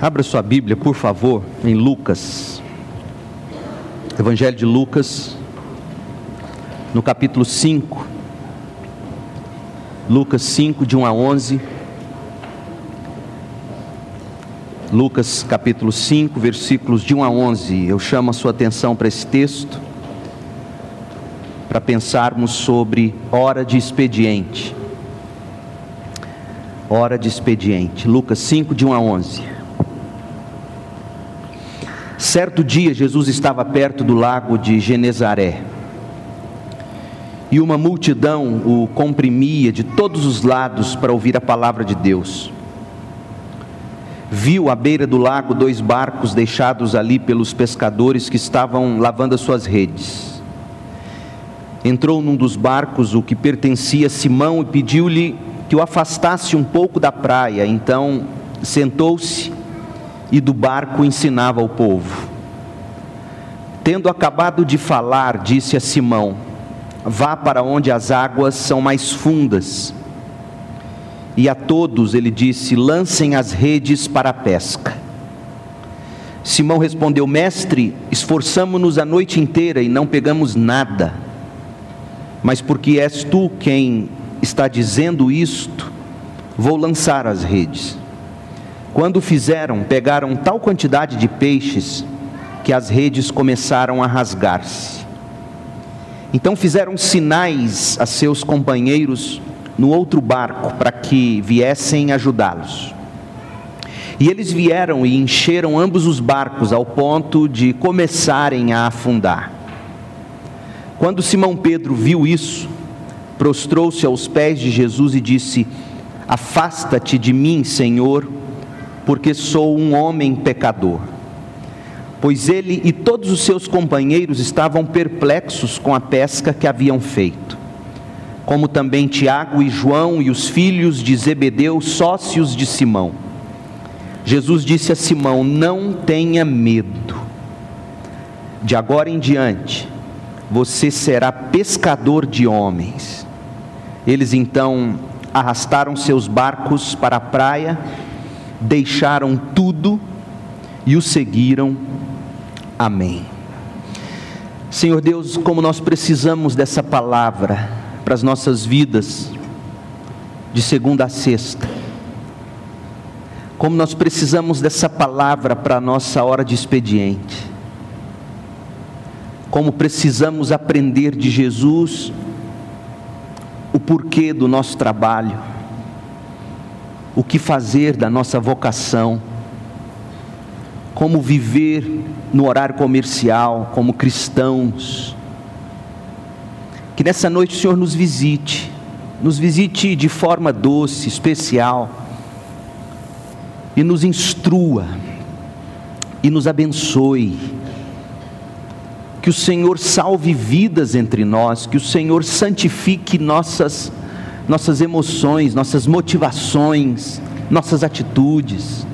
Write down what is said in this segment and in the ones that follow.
Abra sua Bíblia, por favor, em Lucas. Evangelho de Lucas, no capítulo 5. Lucas 5, de 1 a 11. Lucas capítulo 5, versículos de 1 a 11. Eu chamo a sua atenção para esse texto, para pensarmos sobre hora de expediente. Hora de expediente. Lucas 5, de 1 a 11. Certo dia, Jesus estava perto do lago de Genezaré, e uma multidão o comprimia de todos os lados para ouvir a palavra de Deus. Viu à beira do lago 2 barcos deixados ali pelos pescadores que estavam lavando as suas redes. Entrou num dos barcos, o que pertencia a Simão, e pediu-lhe que o afastasse um pouco da praia. Então sentou-se e do barco ensinava ao povo. Tendo acabado de falar, disse a Simão: vá para onde as águas são mais fundas. E a todos ele disse: lancem as redes para a pesca. Simão respondeu: mestre, esforçamo-nos a noite inteira e não pegamos nada. Mas porque és tu quem está dizendo isto, vou lançar as redes. Quando fizeram, pegaram tal quantidade de peixes que as redes começaram a rasgar-se. Então fizeram sinais a seus companheiros no outro barco para que viessem ajudá-los. E eles vieram e encheram ambos os barcos ao ponto de começarem a afundar. Quando Simão Pedro viu isso, prostrou-se aos pés de Jesus e disse: afasta-te de mim, Senhor, porque sou um homem pecador. Pois ele e todos os seus companheiros estavam perplexos com a pesca que haviam feito, como também Tiago e João e os filhos de Zebedeu, sócios de Simão. Jesus disse a Simão: não tenha medo, de agora em diante você será pescador de homens. Eles então arrastaram seus barcos para a praia, deixaram tudo e o seguiram. Amém. Senhor Deus, como nós precisamos dessa palavra para as nossas vidas, de segunda a sexta. Como nós precisamos dessa palavra para a nossa hora de expediente. Como precisamos aprender de Jesus o porquê do nosso trabalho, o que fazer da nossa vocação, como viver no horário comercial, como cristãos. Que nessa noite o Senhor nos visite de forma doce, especial, e nos instrua, e nos abençoe. Que o Senhor salve vidas entre nós, que o Senhor santifique nossas emoções, nossas motivações, nossas atitudes.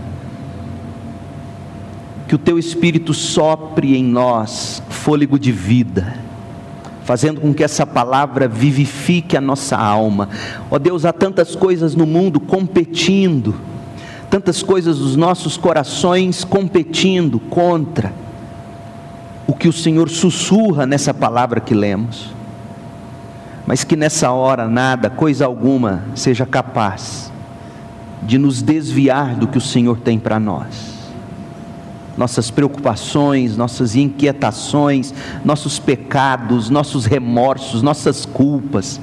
Que o Teu Espírito sopre em nós fôlego de vida, fazendo com que essa palavra vivifique a nossa alma. Ó Deus, há tantas coisas no mundo competindo, tantas coisas dos nossos corações competindo contra o que o Senhor sussurra nessa palavra que lemos. Mas que nessa hora nada, coisa alguma, seja capaz de nos desviar do que o Senhor tem para nós. Nossas preocupações, nossas inquietações, nossos pecados, nossos remorsos, nossas culpas,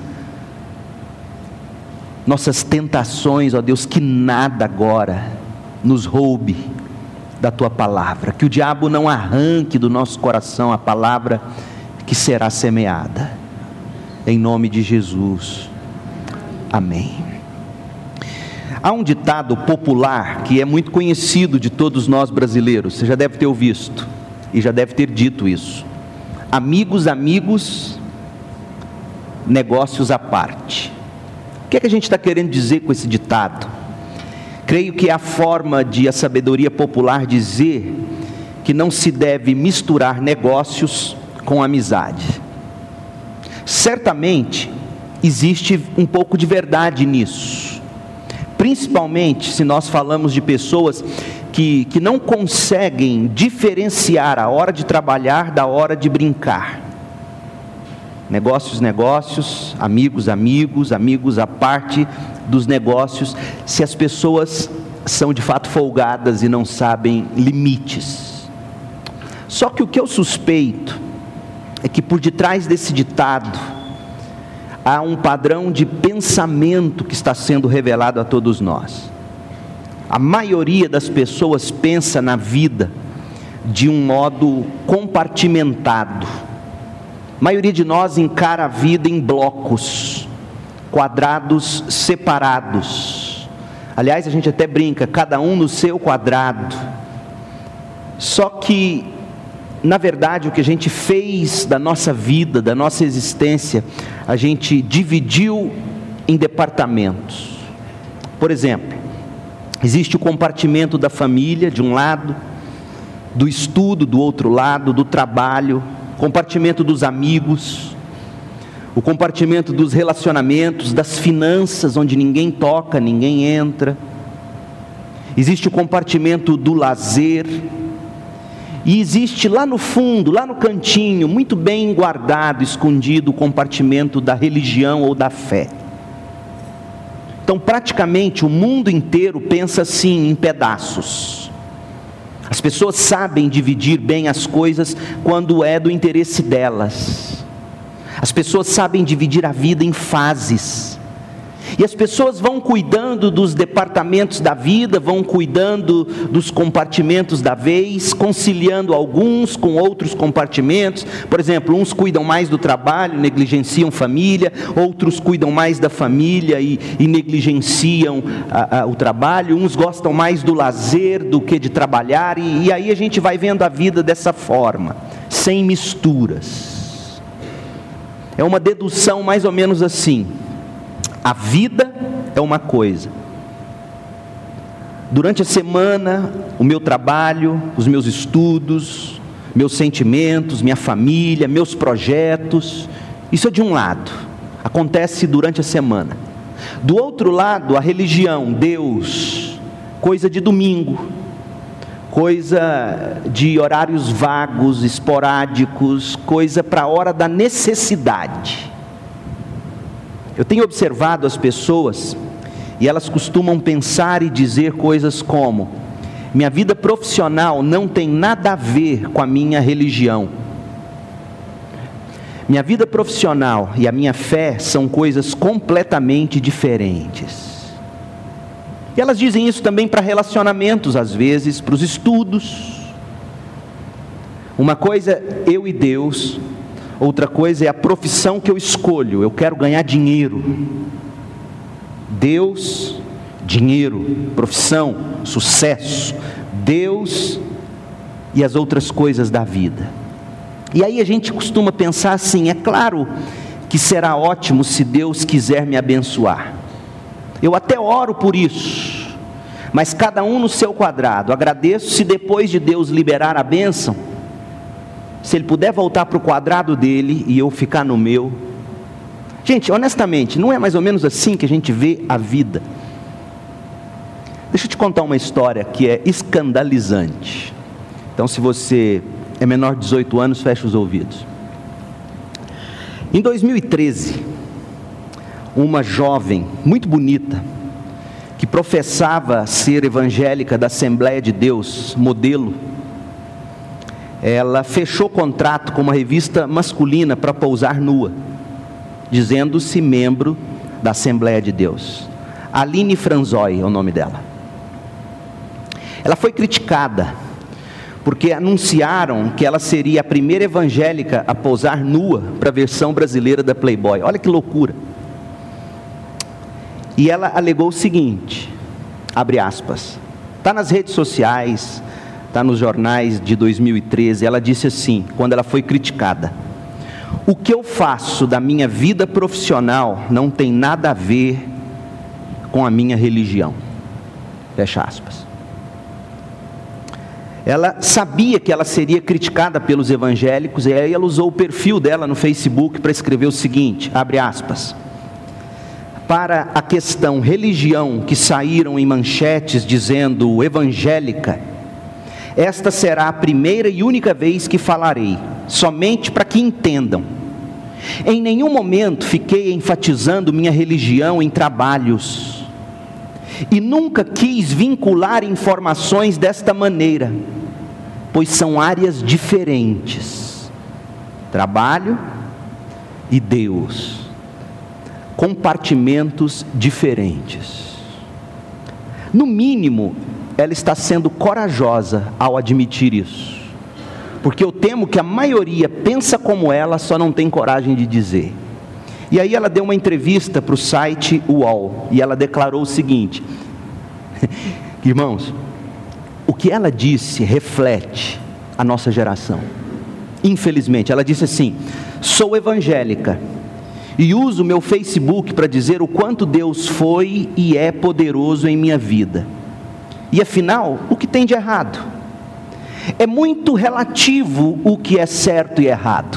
nossas tentações, ó Deus, que nada agora nos roube da Tua palavra, que o diabo não arranque do nosso coração a palavra que será semeada, em nome de Jesus, amém. Há um ditado popular que é muito conhecido de todos nós brasileiros, você já deve ter ouvido e já deve ter dito isso: amigos, amigos, negócios à parte. O que é que a gente está querendo dizer com esse ditado? Creio que é a forma de a sabedoria popular dizer que não se deve misturar negócios com amizade. Certamente existe um pouco de verdade nisso, principalmente se nós falamos de pessoas que não conseguem diferenciar a hora de trabalhar da hora de brincar. Negócios, negócios, amigos, amigos, amigos à parte dos negócios, se as pessoas são de fato folgadas e não sabem limites. Só que o que eu suspeito é que por detrás desse ditado há um padrão de pensamento que está sendo revelado a todos nós. A maioria das pessoas pensa na vida de um modo compartimentado. A maioria de nós encara a vida em blocos, quadrados separados. Aliás, a gente até brinca, cada um no seu quadrado. Só que, na verdade, o que a gente fez da nossa vida, da nossa existência, a gente dividiu em departamentos. Por exemplo, existe o compartimento da família, de um lado, do estudo, do outro lado, do trabalho, compartimento dos amigos, o compartimento dos relacionamentos, das finanças, onde ninguém toca, ninguém entra. Existe o compartimento do lazer, e existe lá no fundo, lá no cantinho, muito bem guardado, escondido, o compartimento da religião ou da fé. Então, praticamente, o mundo inteiro pensa assim, em pedaços. As pessoas sabem dividir bem as coisas quando é do interesse delas. As pessoas sabem dividir a vida em fases. E as pessoas vão cuidando dos departamentos da vida, vão cuidando dos compartimentos da vez, conciliando alguns com outros compartimentos. Por exemplo, uns cuidam mais do trabalho, negligenciam família, outros cuidam mais da família e negligenciam o trabalho, uns gostam mais do lazer do que de trabalhar, e aí a gente vai vendo a vida dessa forma, sem misturas. É uma dedução mais ou menos assim: a vida é uma coisa, durante a semana, o meu trabalho, os meus estudos, meus sentimentos, minha família, meus projetos, isso é de um lado, acontece durante a semana. Do outro lado, a religião, Deus, coisa de domingo, coisa de horários vagos, esporádicos, coisa para a hora da necessidade. Eu tenho observado as pessoas, e elas costumam pensar e dizer coisas como: minha vida profissional não tem nada a ver com a minha religião. Minha vida profissional e a minha fé são coisas completamente diferentes. E elas dizem isso também para relacionamentos, às vezes, para os estudos. Uma coisa, eu e Deus. Outra coisa é a profissão que eu escolho. Eu quero ganhar dinheiro. Deus, dinheiro, profissão, sucesso. Deus e as outras coisas da vida. E aí a gente costuma pensar assim: é claro que será ótimo se Deus quiser me abençoar. Eu até oro por isso, mas cada um no seu quadrado. Agradeço se depois de Deus liberar a bênção, se Ele puder voltar para o quadrado dele e eu ficar no meu. Gente, honestamente, não é mais ou menos assim que a gente vê a vida? Deixa eu te contar uma história que é escandalizante. Então, se você é menor de 18 anos, fecha os ouvidos. Em 2013, uma jovem muito bonita, que professava ser evangélica da Assembleia de Deus, modelo, ela fechou contrato com uma revista masculina para pousar nua, dizendo-se membro da Assembleia de Deus. Aline Franzói é o nome dela. Ela foi criticada, porque anunciaram que ela seria a primeira evangélica a pousar nua para a versão brasileira da Playboy. Olha que loucura. E ela alegou o seguinte, abre aspas, está nas redes sociais, está nos jornais de 2013, ela disse assim, quando ela foi criticada: o que eu faço da minha vida profissional não tem nada a ver com a minha religião. Fecha aspas. Ela sabia que ela seria criticada pelos evangélicos, e aí ela usou o perfil dela no Facebook para escrever o seguinte, abre aspas: para a questão religião, que saíram em manchetes dizendo evangélica, esta será a primeira e única vez que falarei, somente para que entendam. Em nenhum momento fiquei enfatizando minha religião em trabalhos, e nunca quis vincular informações desta maneira, pois são áreas diferentes: trabalho e Deus, compartimentos diferentes. No mínimo, ela está sendo corajosa ao admitir isso, porque eu temo que a maioria pensa como ela, só não tem coragem de dizer. E aí ela deu uma entrevista para o site UOL, e ela declarou o seguinte: irmãos, o que ela disse reflete a nossa geração. Infelizmente, ela disse assim: sou evangélica e uso meu Facebook para dizer o quanto Deus foi e é poderoso em minha vida. E afinal, o que tem de errado? É muito relativo o que é certo e errado.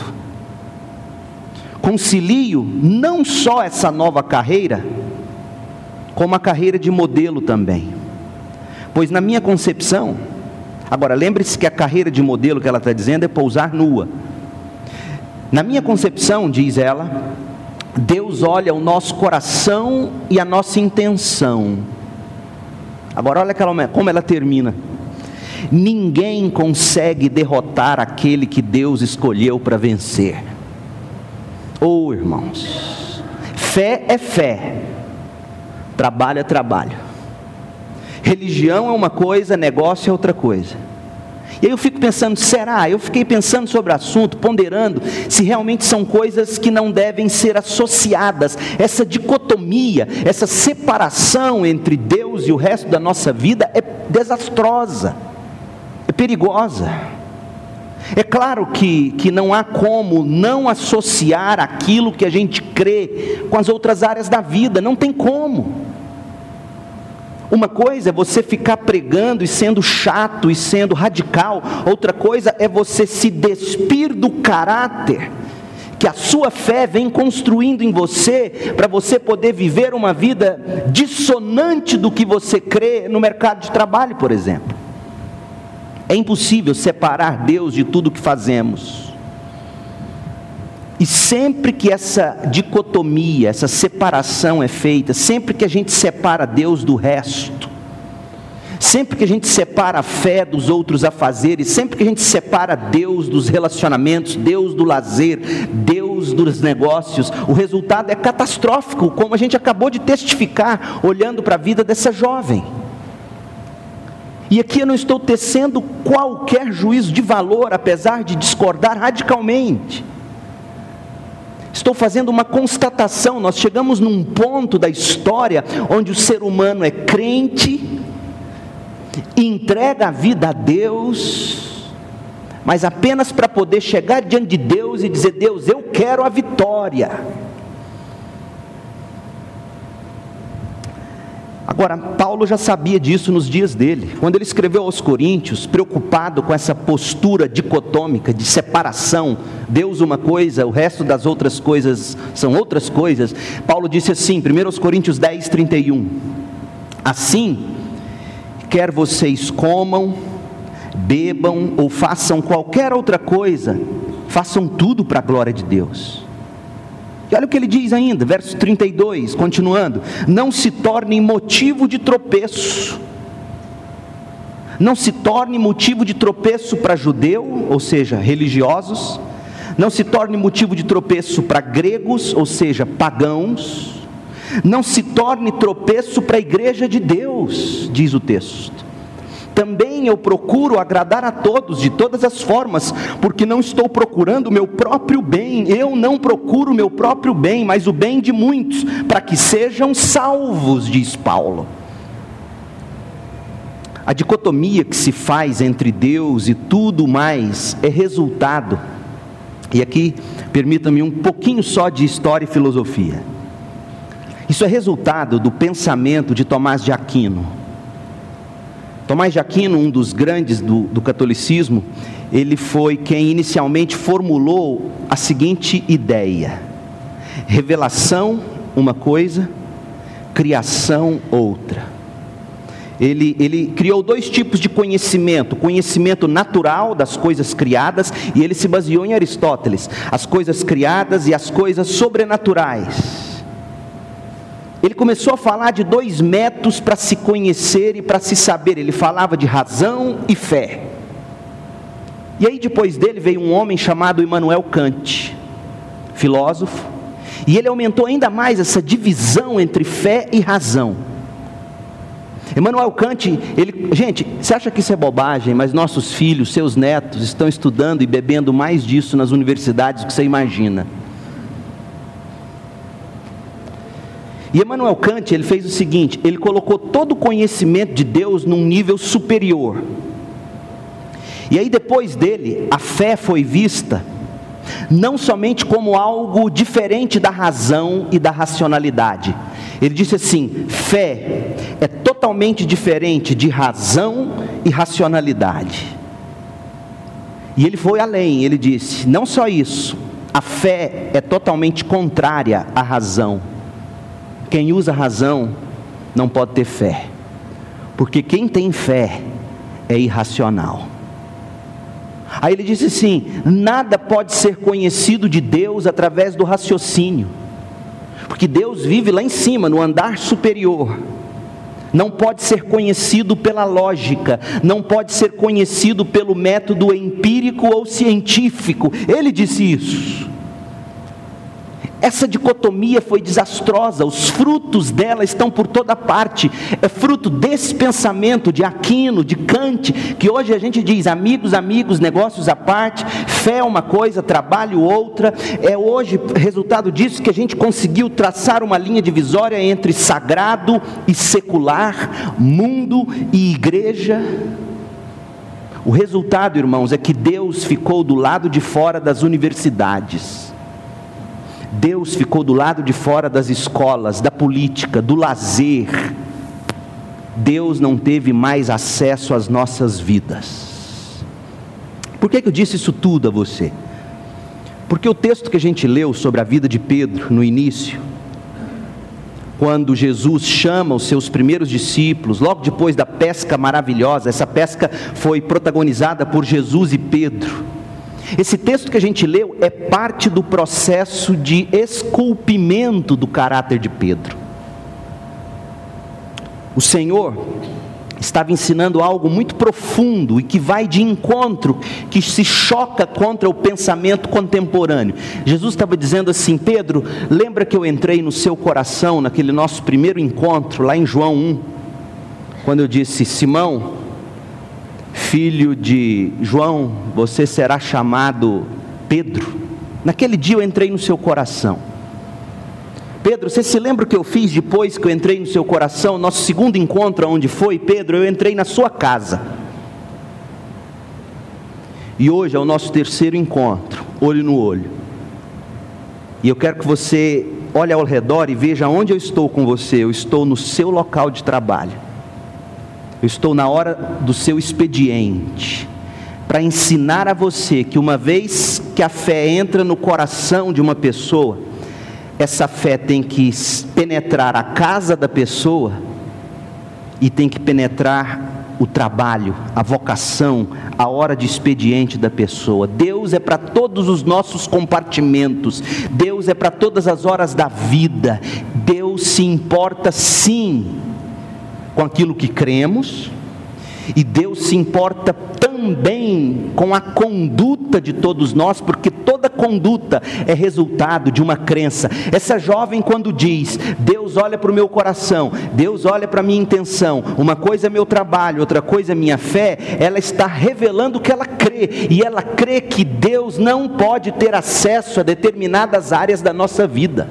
Concilio não só essa nova carreira, como a carreira de modelo também. Pois na minha concepção, agora lembre-se que a carreira de modelo que ela está dizendo é pousar nua. Na minha concepção, diz ela, Deus olha o nosso coração e a nossa intenção. Agora olha como ela termina: ninguém consegue derrotar aquele que Deus escolheu para vencer. Oh, irmãos, fé é fé, trabalho é trabalho, religião é uma coisa, negócio é outra coisa. E aí eu fico pensando, eu fiquei pensando sobre o assunto, ponderando se realmente são coisas que não devem ser associadas. Essa dicotomia, essa separação entre Deus e o resto da nossa vida é desastrosa, é perigosa. É claro que não há como não associar aquilo que a gente crê com as outras áreas da vida, não tem como. Uma coisa é você ficar pregando e sendo chato e sendo radical, outra coisa é você se despir do caráter que a sua fé vem construindo em você, para você poder viver uma vida dissonante do que você crê no mercado de trabalho, por exemplo. É impossível separar Deus de tudo que fazemos. E sempre que essa dicotomia, essa separação é feita, sempre que a gente separa Deus do resto, sempre que a gente separa a fé dos outros afazeres, sempre que a gente separa Deus dos relacionamentos, Deus do lazer, Deus dos negócios, o resultado é catastrófico, como a gente acabou de testificar, olhando para a vida dessa jovem. E aqui eu não estou tecendo qualquer juízo de valor, apesar de discordar radicalmente. Estou fazendo uma constatação. Nós chegamos num ponto da história onde o ser humano é crente, entrega a vida a Deus, mas apenas para poder chegar diante de Deus e dizer: Deus, eu quero a vitória. Agora, Paulo já sabia disso nos dias dele, quando ele escreveu aos Coríntios, preocupado com essa postura dicotômica, de separação, Deus uma coisa, o resto das outras coisas são outras coisas. Paulo disse assim, 1 Coríntios 10, 31, assim, quer vocês comam, bebam ou façam qualquer outra coisa, façam tudo para a glória de Deus. E olha o que ele diz ainda, verso 32, continuando: não se torne motivo de tropeço. Não se torne motivo de tropeço para judeu, ou seja, religiosos. Não se torne motivo de tropeço para gregos, ou seja, pagãos. Não se torne tropeço para a igreja de Deus, diz o texto. Também eu procuro agradar a todos, de todas as formas, porque não estou procurando o meu próprio bem, eu não procuro o meu próprio bem, mas o bem de muitos, para que sejam salvos, diz Paulo. A dicotomia que se faz entre Deus e tudo mais é resultado, e aqui permita-me um pouquinho só de história e filosofia. Isso é resultado do pensamento de Tomás de Aquino. Tomás de Aquino, um dos grandes do catolicismo, ele foi quem inicialmente formulou a seguinte ideia: revelação, uma coisa, criação outra. Ele criou dois tipos de conhecimento: o conhecimento natural das coisas criadas, e ele se baseou em Aristóteles, as coisas criadas e as coisas sobrenaturais. Ele começou a falar de dois métodos para se conhecer e para se saber. Ele falava de razão e fé. E aí depois dele veio um homem chamado Immanuel Kant, filósofo, e ele aumentou ainda mais essa divisão entre fé e razão. Immanuel Kant, gente, você acha que isso é bobagem, mas nossos filhos, seus netos, estão estudando e bebendo mais disso nas universidades do que você imagina. E Immanuel Kant, ele fez o seguinte: ele colocou todo o conhecimento de Deus num nível superior. E aí depois dele, a fé foi vista não somente como algo diferente da razão e da racionalidade. Ele disse assim: fé é totalmente diferente de razão e racionalidade. E ele foi além, ele disse: não só isso, a fé é totalmente contrária à razão. Quem usa razão não pode ter fé, porque quem tem fé é irracional. Aí ele disse assim: nada pode ser conhecido de Deus através do raciocínio, porque Deus vive lá em cima, no andar superior. Não pode ser conhecido pela lógica, não pode ser conhecido pelo método empírico ou científico. Ele disse isso. Essa dicotomia foi desastrosa, os frutos dela estão por toda parte. É fruto desse pensamento de Aquino, de Kant, que hoje a gente diz: amigos, negócios à parte, fé é uma coisa, trabalho outra. É hoje resultado disso que a gente conseguiu traçar uma linha divisória entre sagrado e secular, mundo e igreja. O resultado, irmãos, é que Deus ficou do lado de fora das universidades. Deus ficou do lado de fora das escolas, da política, do lazer. Deus não teve mais acesso às nossas vidas. Por que eu disse isso tudo a você? Porque o texto que a gente leu sobre a vida de Pedro no início, quando Jesus chama os seus primeiros discípulos, logo depois da pesca maravilhosa, essa pesca foi protagonizada por Jesus e Pedro. Esse texto que a gente leu é parte do processo de esculpimento do caráter de Pedro. O Senhor estava ensinando algo muito profundo e que vai de encontro, que se choca contra o pensamento contemporâneo. Jesus estava dizendo assim: Pedro, lembra que eu entrei no seu coração naquele nosso primeiro encontro lá em João 1, quando eu disse: Simão, filho de João, você será chamado Pedro? Naquele dia eu entrei no seu coração. Pedro, você se lembra o que eu fiz depois que eu entrei no seu coração? Nosso segundo encontro, onde foi, Pedro? Eu entrei na sua casa. E hoje é o nosso terceiro encontro, olho no olho. E eu quero que você olhe ao redor e veja onde eu estou com você. Eu estou no seu local de trabalho. Eu estou na hora do seu expediente, para ensinar a você que uma vez que a fé entra no coração de uma pessoa, essa fé tem que penetrar a casa da pessoa e tem que penetrar o trabalho, a vocação, a hora de expediente da pessoa. Deus é para todos os nossos compartimentos, Deus é para todas as horas da vida. Deus se importa sim com aquilo que cremos, e Deus se importa também com a conduta de todos nós, porque toda conduta é resultado de uma crença. Essa jovem, quando diz: Deus olha para o meu coração, Deus olha para a minha intenção, uma coisa é meu trabalho, outra coisa é minha fé, ela está revelando que ela crê, e ela crê que Deus não pode ter acesso a determinadas áreas da nossa vida.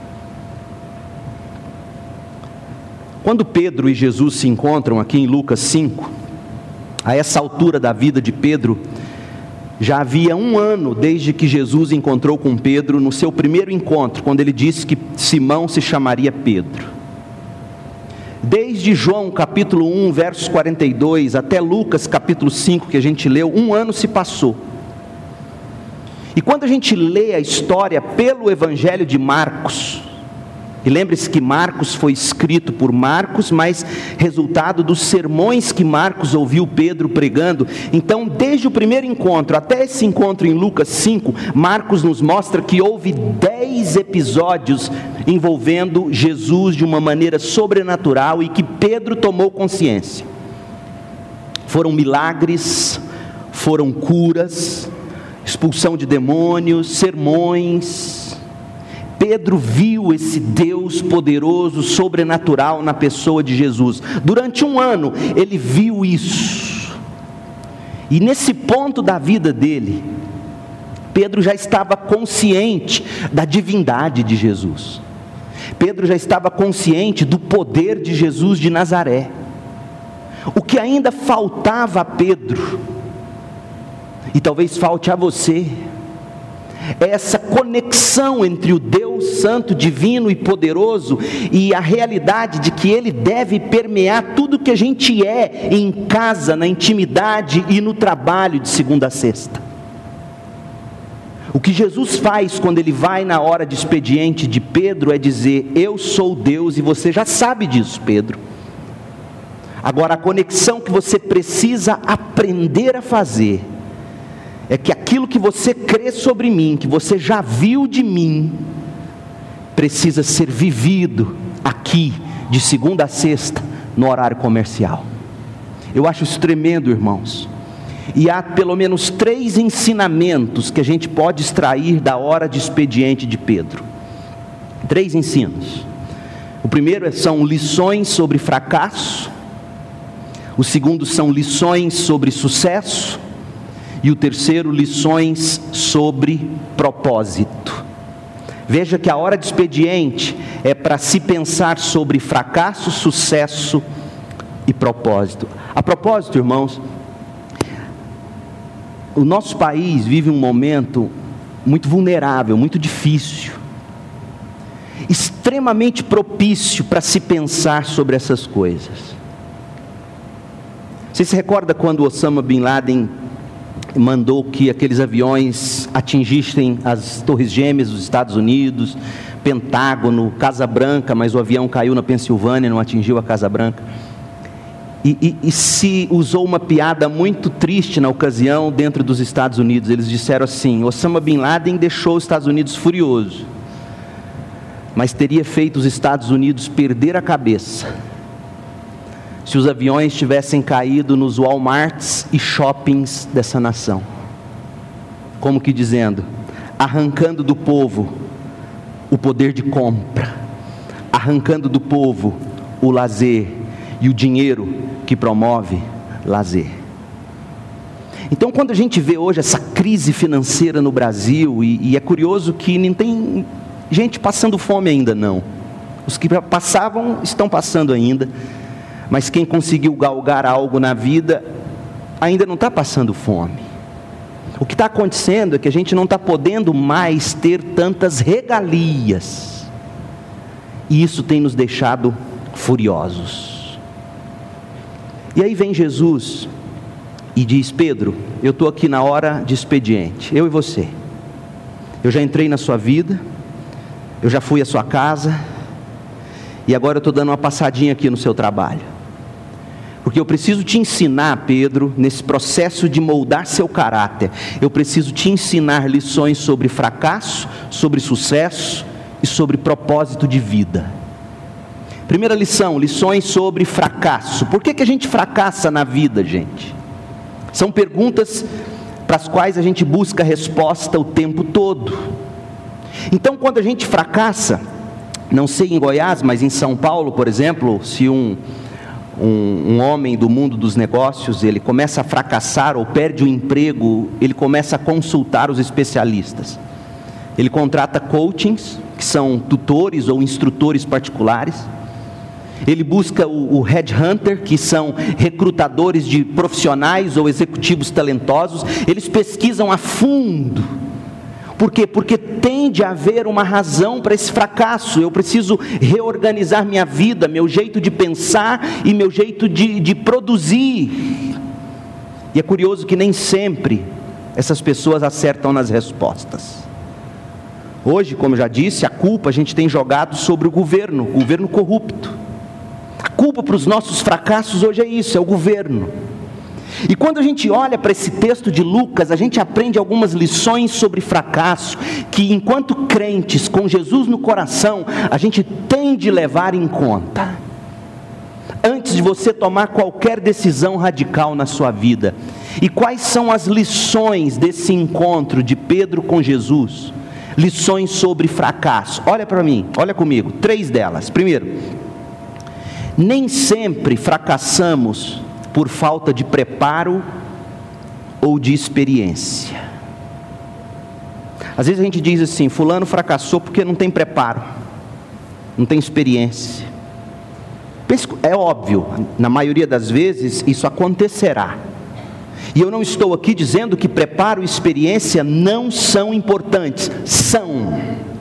Quando Pedro e Jesus se encontram aqui em Lucas 5, a essa altura da vida de Pedro, já havia 1 ano desde que Jesus encontrou com Pedro no seu primeiro encontro, quando ele disse que Simão se chamaria Pedro. Desde João capítulo 1, versos 42, até Lucas capítulo 5, que a gente leu, 1 ano se passou. E quando a gente lê a história pelo Evangelho de Marcos, E lembre-se que Marcos foi escrito por Marcos, mas resultado dos sermões que Marcos ouviu Pedro pregando. Então, desde o primeiro encontro até esse encontro em Lucas 5, Marcos nos mostra que houve 10 episódios envolvendo Jesus de uma maneira sobrenatural e que Pedro tomou consciência. Foram milagres, foram curas, expulsão de demônios, sermões. Pedro viu esse Deus poderoso, sobrenatural na pessoa de Jesus. Durante um ano ele viu isso. E nesse ponto da vida dele, Pedro já estava consciente da divindade de Jesus. Pedro já estava consciente do poder de Jesus de Nazaré. O que ainda faltava a Pedro, e talvez falte a você, é essa conexão entre o Deus Santo, Divino e Poderoso e a realidade de que Ele deve permear tudo que a gente é em casa, na intimidade e no trabalho de segunda a sexta. O que Jesus faz quando Ele vai na hora de expediente de Pedro é dizer: eu sou Deus, e você já sabe disso, Pedro. Agora, a conexão que você precisa aprender a fazer é que aquilo que você crê sobre mim, que você já viu de mim, precisa ser vivido aqui, de segunda a sexta, no horário comercial. Eu acho isso tremendo, irmãos. E há pelo menos 3 ensinamentos que a gente pode extrair da hora de expediente de Pedro. 3 ensinos. O primeiro são lições sobre fracasso. O segundo são lições sobre sucesso. E o terceiro, lições sobre propósito. Veja que a hora de expediente é para se pensar sobre fracasso, sucesso e propósito. A propósito, irmãos, o nosso país vive um momento muito vulnerável, muito difícil, extremamente propício para se pensar sobre essas coisas. Você se recorda quando Osama Bin Laden mandou que aqueles aviões atingissem as Torres Gêmeas dos Estados Unidos, Pentágono, Casa Branca, mas o avião caiu na Pensilvânia, não atingiu a Casa Branca? E se usou uma piada muito triste na ocasião dentro dos Estados Unidos. Eles disseram assim: Osama Bin Laden deixou os Estados Unidos furioso, mas teria feito os Estados Unidos perder a cabeça se os aviões tivessem caído nos Walmarts e shoppings dessa nação. Como que dizendo, arrancando do povo o poder de compra, arrancando do povo o lazer e o dinheiro que promove lazer. Então, quando a gente vê hoje essa crise financeira no Brasil, e é curioso que não tem gente passando fome ainda não. Os que passavam estão passando ainda, mas quem conseguiu galgar algo na vida ainda não está passando fome. O que está acontecendo é que a gente não está podendo mais ter tantas regalias, e isso tem nos deixado furiosos. E aí vem Jesus e diz: Pedro, eu estou aqui na hora de expediente, eu e você. Eu já entrei na sua vida, eu já fui à sua casa, e agora eu estou dando uma passadinha aqui no seu trabalho. Porque eu preciso te ensinar, Pedro, nesse processo de moldar seu caráter, eu preciso te ensinar lições sobre fracasso, sobre sucesso e sobre propósito de vida. Primeira lição, lições sobre fracasso. Por que a gente fracassa na vida, gente? São perguntas para as quais a gente busca resposta o tempo todo. Então, quando a gente fracassa, não sei em Goiás, mas em São Paulo, por exemplo, se um homem do mundo dos negócios, ele começa a fracassar ou perde o emprego, ele começa a consultar os especialistas. Ele contrata coachings, que são tutores ou instrutores particulares. Ele busca o headhunter, que são recrutadores de profissionais ou executivos talentosos. Eles pesquisam a fundo. Por quê? Porque tem de haver uma razão para esse fracasso. Eu preciso reorganizar minha vida, meu jeito de pensar e meu jeito de produzir. E é curioso que nem sempre essas pessoas acertam nas respostas. Hoje, como eu já disse, a culpa a gente tem jogado sobre o governo corrupto. A culpa para os nossos fracassos hoje é isso, é o governo. E quando a gente olha para esse texto de Lucas, a gente aprende algumas lições sobre fracasso, que enquanto crentes, com Jesus no coração, a gente tem de levar em conta, antes de você tomar qualquer decisão radical na sua vida. E quais são as lições desse encontro de Pedro com Jesus? Lições sobre fracasso. Olha para mim, olha comigo, 3 delas. Primeiro, nem sempre fracassamos por falta de preparo ou de experiência. Às vezes a gente diz assim, fulano fracassou porque não tem preparo, não tem experiência. É óbvio, na maioria das vezes isso acontecerá. E eu não estou aqui dizendo que preparo e experiência não são importantes, são,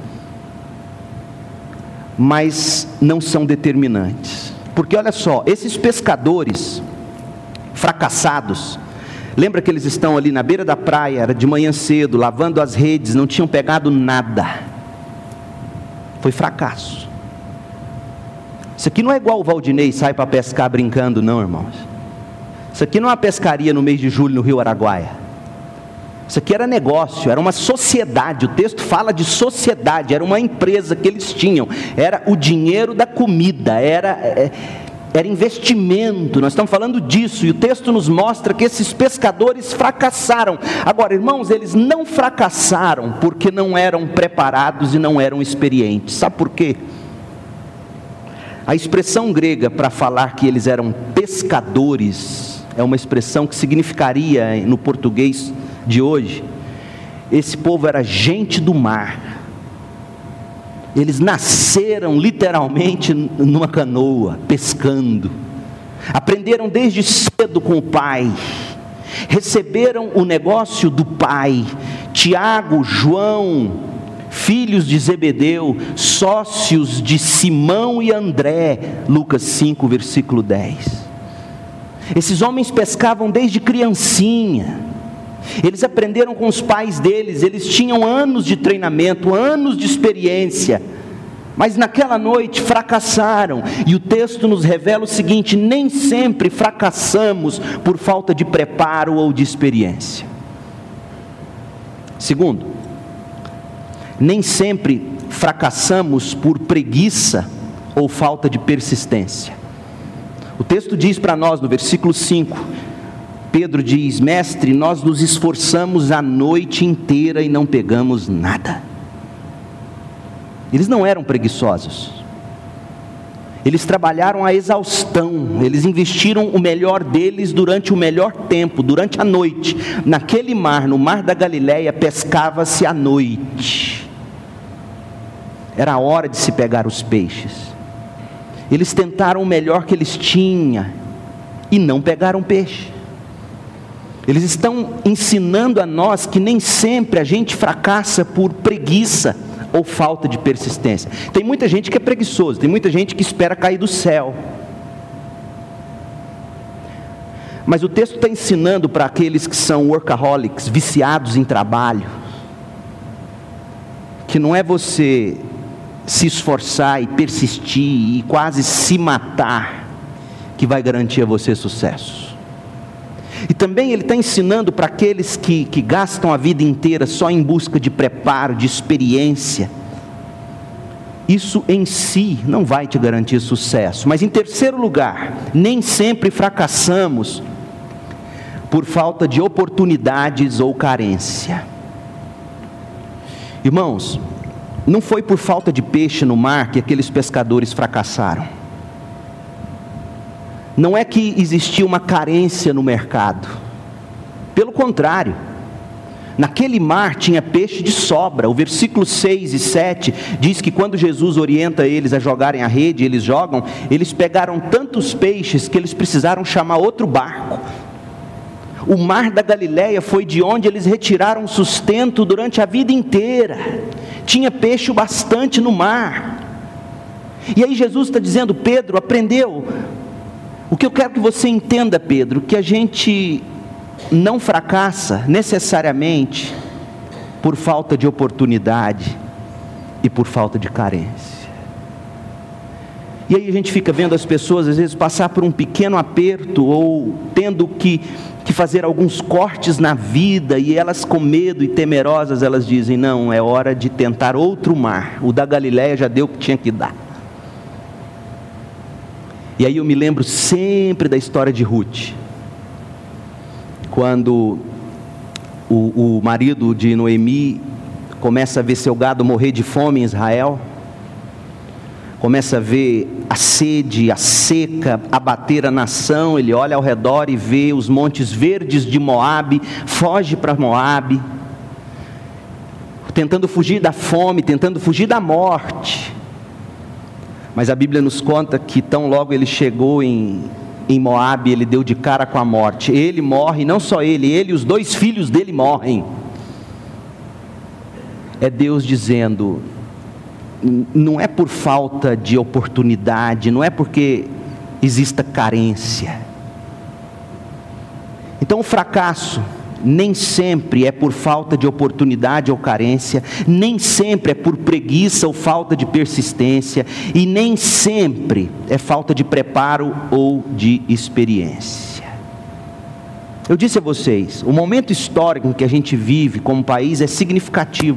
mas não são determinantes. Porque olha só, esses pescadores fracassados, lembra que eles estão ali na beira da praia, era de manhã cedo, lavando as redes, não tinham pegado nada. Foi fracasso. Isso aqui não é igual o Valdinei sai para pescar brincando, não, irmãos. Isso aqui não é uma pescaria no mês de julho no Rio Araguaia. Isso aqui era negócio, era uma sociedade. O texto fala de sociedade, era uma empresa que eles tinham, era o dinheiro da comida, era investimento. Nós estamos falando disso, e o texto nos mostra que esses pescadores fracassaram. Agora, irmãos, eles não fracassaram porque não eram preparados e não eram experientes. Sabe por quê? A expressão grega para falar que eles eram pescadores é uma expressão que significaria, no português de hoje, esse povo era gente do mar. Eles nasceram literalmente numa canoa, pescando. Aprenderam desde cedo com o pai. Receberam o negócio do pai. Tiago, João, filhos de Zebedeu, sócios de Simão e André. Lucas 5, versículo 10. Esses homens pescavam desde criancinha. Eles aprenderam com os pais deles, eles tinham anos de treinamento, anos de experiência, mas naquela noite fracassaram. E o texto nos revela o seguinte: nem sempre fracassamos por falta de preparo ou de experiência. Segundo, nem sempre fracassamos por preguiça ou falta de persistência. O texto diz para nós no versículo 5, Pedro diz: mestre, nós nos esforçamos a noite inteira e não pegamos nada. Eles não eram preguiçosos, eles trabalharam a exaustão, eles investiram o melhor deles durante o melhor tempo, durante a noite. Naquele mar, no mar da Galileia, pescava-se à noite, era a hora de se pegar os peixes. Eles tentaram o melhor que eles tinham e não pegaram peixe. Eles estão ensinando a nós que nem sempre a gente fracassa por preguiça ou falta de persistência. Tem muita gente que é preguiçoso, tem muita gente que espera cair do céu. Mas o texto está ensinando para aqueles que são workaholics, viciados em trabalho, que não é você se esforçar e persistir e quase se matar que vai garantir a você sucesso. E também ele está ensinando para aqueles que gastam a vida inteira só em busca de preparo, de experiência. Isso em si não vai te garantir sucesso. Mas em terceiro lugar, nem sempre fracassamos por falta de oportunidades ou carência. Irmãos, não foi por falta de peixe no mar que aqueles pescadores fracassaram. Não é que existia uma carência no mercado, pelo contrário, naquele mar tinha peixe de sobra. O versículo 6 e 7 diz que quando Jesus orienta eles a jogarem a rede, eles jogam, eles pegaram tantos peixes que eles precisaram chamar outro barco. O mar da Galileia foi de onde eles retiraram sustento durante a vida inteira, tinha peixe o bastante no mar. E aí Jesus está dizendo: Pedro, aprendeu? O que eu quero que você entenda, Pedro, que a gente não fracassa necessariamente por falta de oportunidade e por falta de carência. E aí a gente fica vendo as pessoas às vezes passar por um pequeno aperto, ou tendo que fazer alguns cortes na vida, e elas com medo e temerosas, elas dizem: não, é hora de tentar outro mar, o da Galileia já deu o que tinha que dar. E aí eu me lembro sempre da história de Ruth, quando o marido de Noemi começa a ver seu gado morrer de fome em Israel, começa a ver a sede, a seca abater a nação. Ele olha ao redor e vê os montes verdes de Moabe, foge para Moabe, tentando fugir da fome, tentando fugir da morte. Mas a Bíblia nos conta que tão logo ele chegou em Moabe, ele deu de cara com a morte. Ele morre, não só ele e os 2 filhos dele morrem. É Deus dizendo: não é por falta de oportunidade, não é porque exista carência. Então o fracasso nem sempre é por falta de oportunidade ou carência, nem sempre é por preguiça ou falta de persistência, e nem sempre é falta de preparo ou de experiência. Eu disse a vocês, o momento histórico em que a gente vive como país é significativo.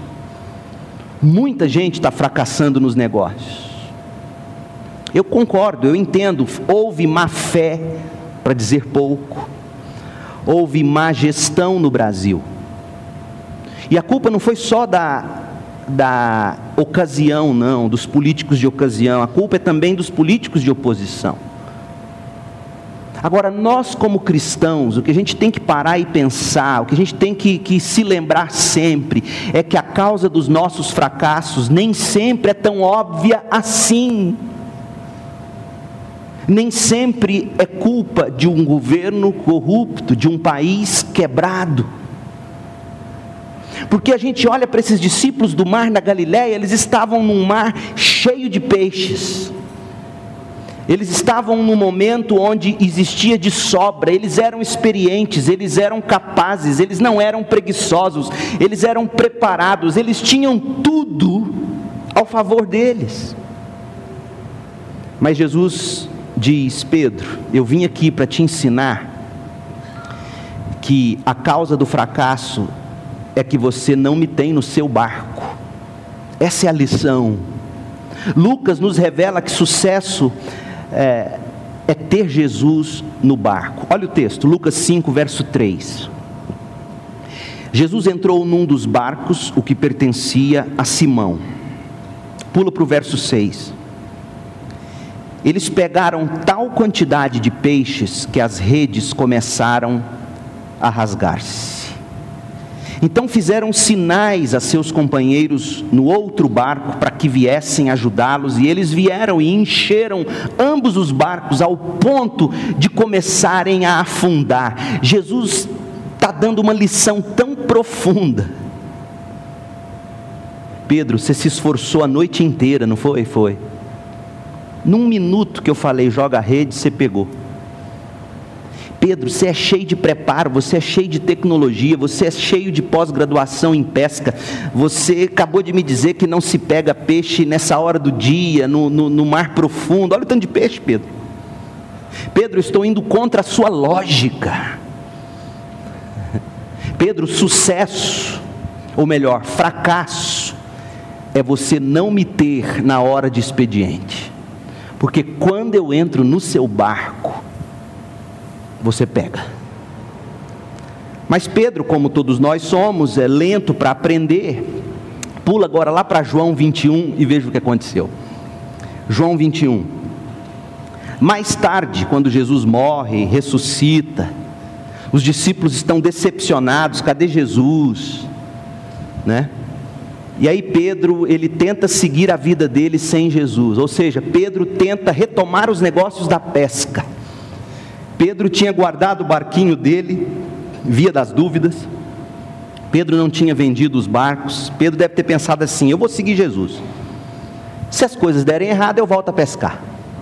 Muita gente está fracassando nos negócios. Eu concordo, eu entendo, houve má fé, para dizer pouco. Houve má gestão no Brasil. E a culpa não foi só da ocasião, não, dos políticos de ocasião. A culpa é também dos políticos de oposição. Agora, nós como cristãos, o que a gente tem que parar e pensar, o que a gente tem que se lembrar sempre, é que a causa dos nossos fracassos nem sempre é tão óbvia assim. Nem sempre é culpa de um governo corrupto, de um país quebrado. Porque a gente olha para esses discípulos do mar da Galileia, eles estavam num mar cheio de peixes. Eles estavam num momento onde existia de sobra, eles eram experientes, eles eram capazes, eles não eram preguiçosos, eles eram preparados, eles tinham tudo ao favor deles. Mas Jesus diz: Pedro, eu vim aqui para te ensinar que a causa do fracasso é que você não me tem no seu barco. Essa é a lição. Lucas nos revela que sucesso é ter Jesus no barco. Olha o texto, Lucas 5, verso 3. Jesus entrou num dos barcos, o que pertencia a Simão. Pula para o verso 6. Eles pegaram tal quantidade de peixes que as redes começaram a rasgar-se. Então fizeram sinais a seus companheiros no outro barco para que viessem ajudá-los, e eles vieram e encheram ambos os barcos ao ponto de começarem a afundar. Jesus está dando uma lição tão profunda. Pedro, você se esforçou a noite inteira, não foi? Foi. Num minuto que eu falei, joga a rede, você pegou. Pedro, você é cheio de preparo, você é cheio de tecnologia, você é cheio de pós-graduação em pesca, você acabou de me dizer que não se pega peixe nessa hora do dia, no mar profundo. Olha o tanto de peixe, Pedro. Pedro, eu estou indo contra a sua lógica. Pedro, sucesso, ou melhor, fracasso, é você não me ter na hora de expediente. Porque quando eu entro no seu barco, você pega. Mas Pedro, como todos nós somos, é lento para aprender. Pula agora lá para João 21 e veja o que aconteceu. João 21. Mais tarde, quando Jesus morre, ressuscita, os discípulos estão decepcionados. Cadê Jesus? Né? E aí Pedro, ele tenta seguir a vida dele sem Jesus. Ou seja, Pedro tenta retomar os negócios da pesca. Pedro tinha guardado o barquinho dele, via das dúvidas. Pedro não tinha vendido os barcos. Pedro deve ter pensado assim: eu vou seguir Jesus. Se as coisas derem errado, eu volto a pescar.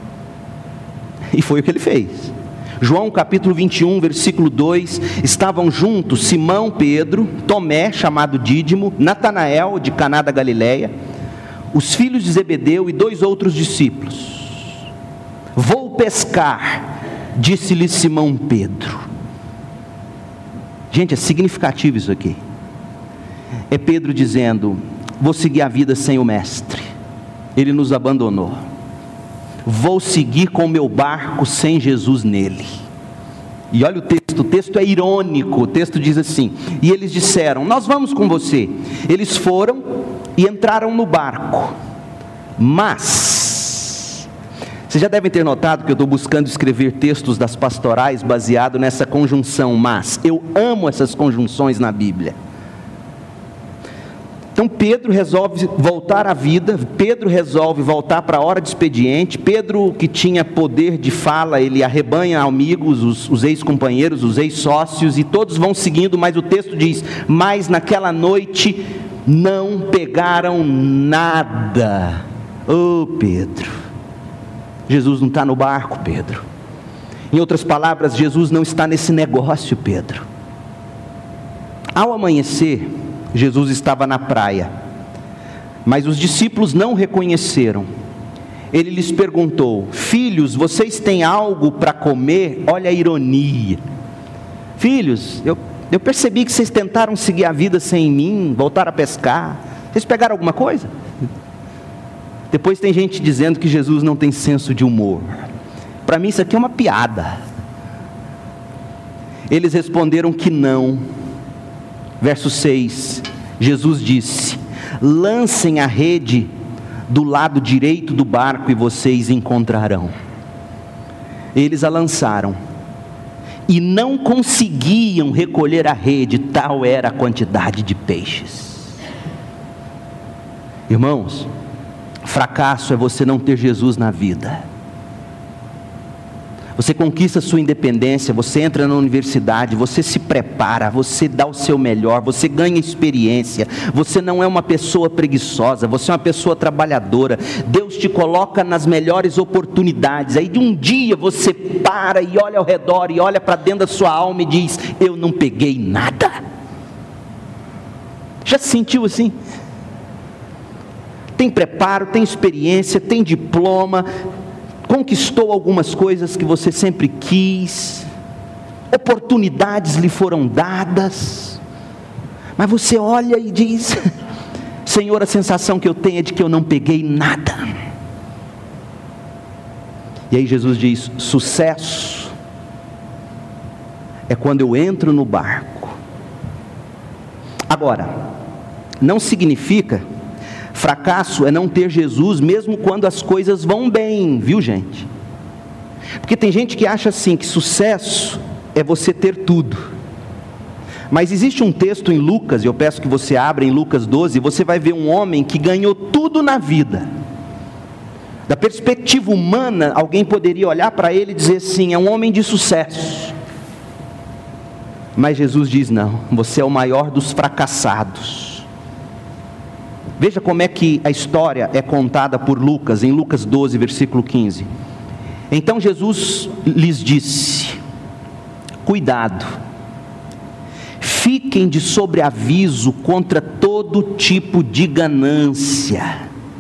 E foi o que ele fez. João capítulo 21, versículo 2, estavam juntos Simão, Pedro, Tomé, chamado Dídimo, Natanael de Caná da Galileia, os filhos de Zebedeu e 2 outros discípulos. Vou pescar, disse-lhe Simão Pedro. Gente, é significativo isso aqui. É Pedro dizendo: vou seguir a vida sem o mestre, ele nos abandonou. Vou seguir com o meu barco sem Jesus nele. E olha o texto é irônico. O texto diz assim: e eles disseram: nós vamos com você. Eles foram e entraram no barco, mas vocês já devem ter notado que eu estou buscando escrever textos das pastorais baseado nessa conjunção mas. Eu amo essas conjunções na Bíblia. Então Pedro resolve voltar à vida, Pedro resolve voltar para a hora de expediente. Pedro, que tinha poder de fala, ele arrebanha amigos, os ex-companheiros, os ex-sócios, e todos vão seguindo, mas o texto diz: mas naquela noite não pegaram nada. Oh Pedro, Jesus não está no barco, Pedro. Em outras palavras, Jesus não está nesse negócio, Pedro. Ao amanhecer, Jesus estava na praia, mas os discípulos não o reconheceram. Ele lhes perguntou: filhos, vocês têm algo para comer? Olha a ironia. Filhos, eu percebi que vocês tentaram seguir a vida sem mim, voltar a pescar. Vocês pegaram alguma coisa? Depois tem gente dizendo que Jesus não tem senso de humor. Para mim isso aqui é uma piada. Eles responderam que não. Verso 6, Jesus disse: lancem a rede do lado direito do barco e vocês encontrarão. Eles a lançaram e não conseguiam recolher a rede, tal era a quantidade de peixes. Irmãos, fracasso é você não ter Jesus na vida. Você conquista a sua independência, você entra na universidade, você se prepara, você dá o seu melhor, você ganha experiência, você não é uma pessoa preguiçosa, você é uma pessoa trabalhadora. Deus te coloca nas melhores oportunidades. Aí de um dia você para e olha ao redor e olha para dentro da sua alma e diz: eu não peguei nada. Já se sentiu assim? Tem preparo, tem experiência, tem diploma, conquistou algumas coisas que você sempre quis, oportunidades lhe foram dadas, mas você olha e diz: Senhor, a sensação que eu tenho é de que eu não peguei nada. E aí Jesus diz: sucesso é quando eu entro no barco. Agora, não significa, fracasso é não ter Jesus mesmo quando as coisas vão bem, viu gente? Porque tem gente que acha assim, que sucesso é você ter tudo. Mas existe um texto em Lucas, e eu peço que você abra em Lucas 12, você vai ver um homem que ganhou tudo na vida. Da perspectiva humana, alguém poderia olhar para ele e dizer assim: é um homem de sucesso. Mas Jesus diz: não, você é o maior dos fracassados. Veja como é que a história é contada por Lucas, em Lucas 12, versículo 15. Então Jesus lhes disse: cuidado, fiquem de sobreaviso contra todo tipo de ganância.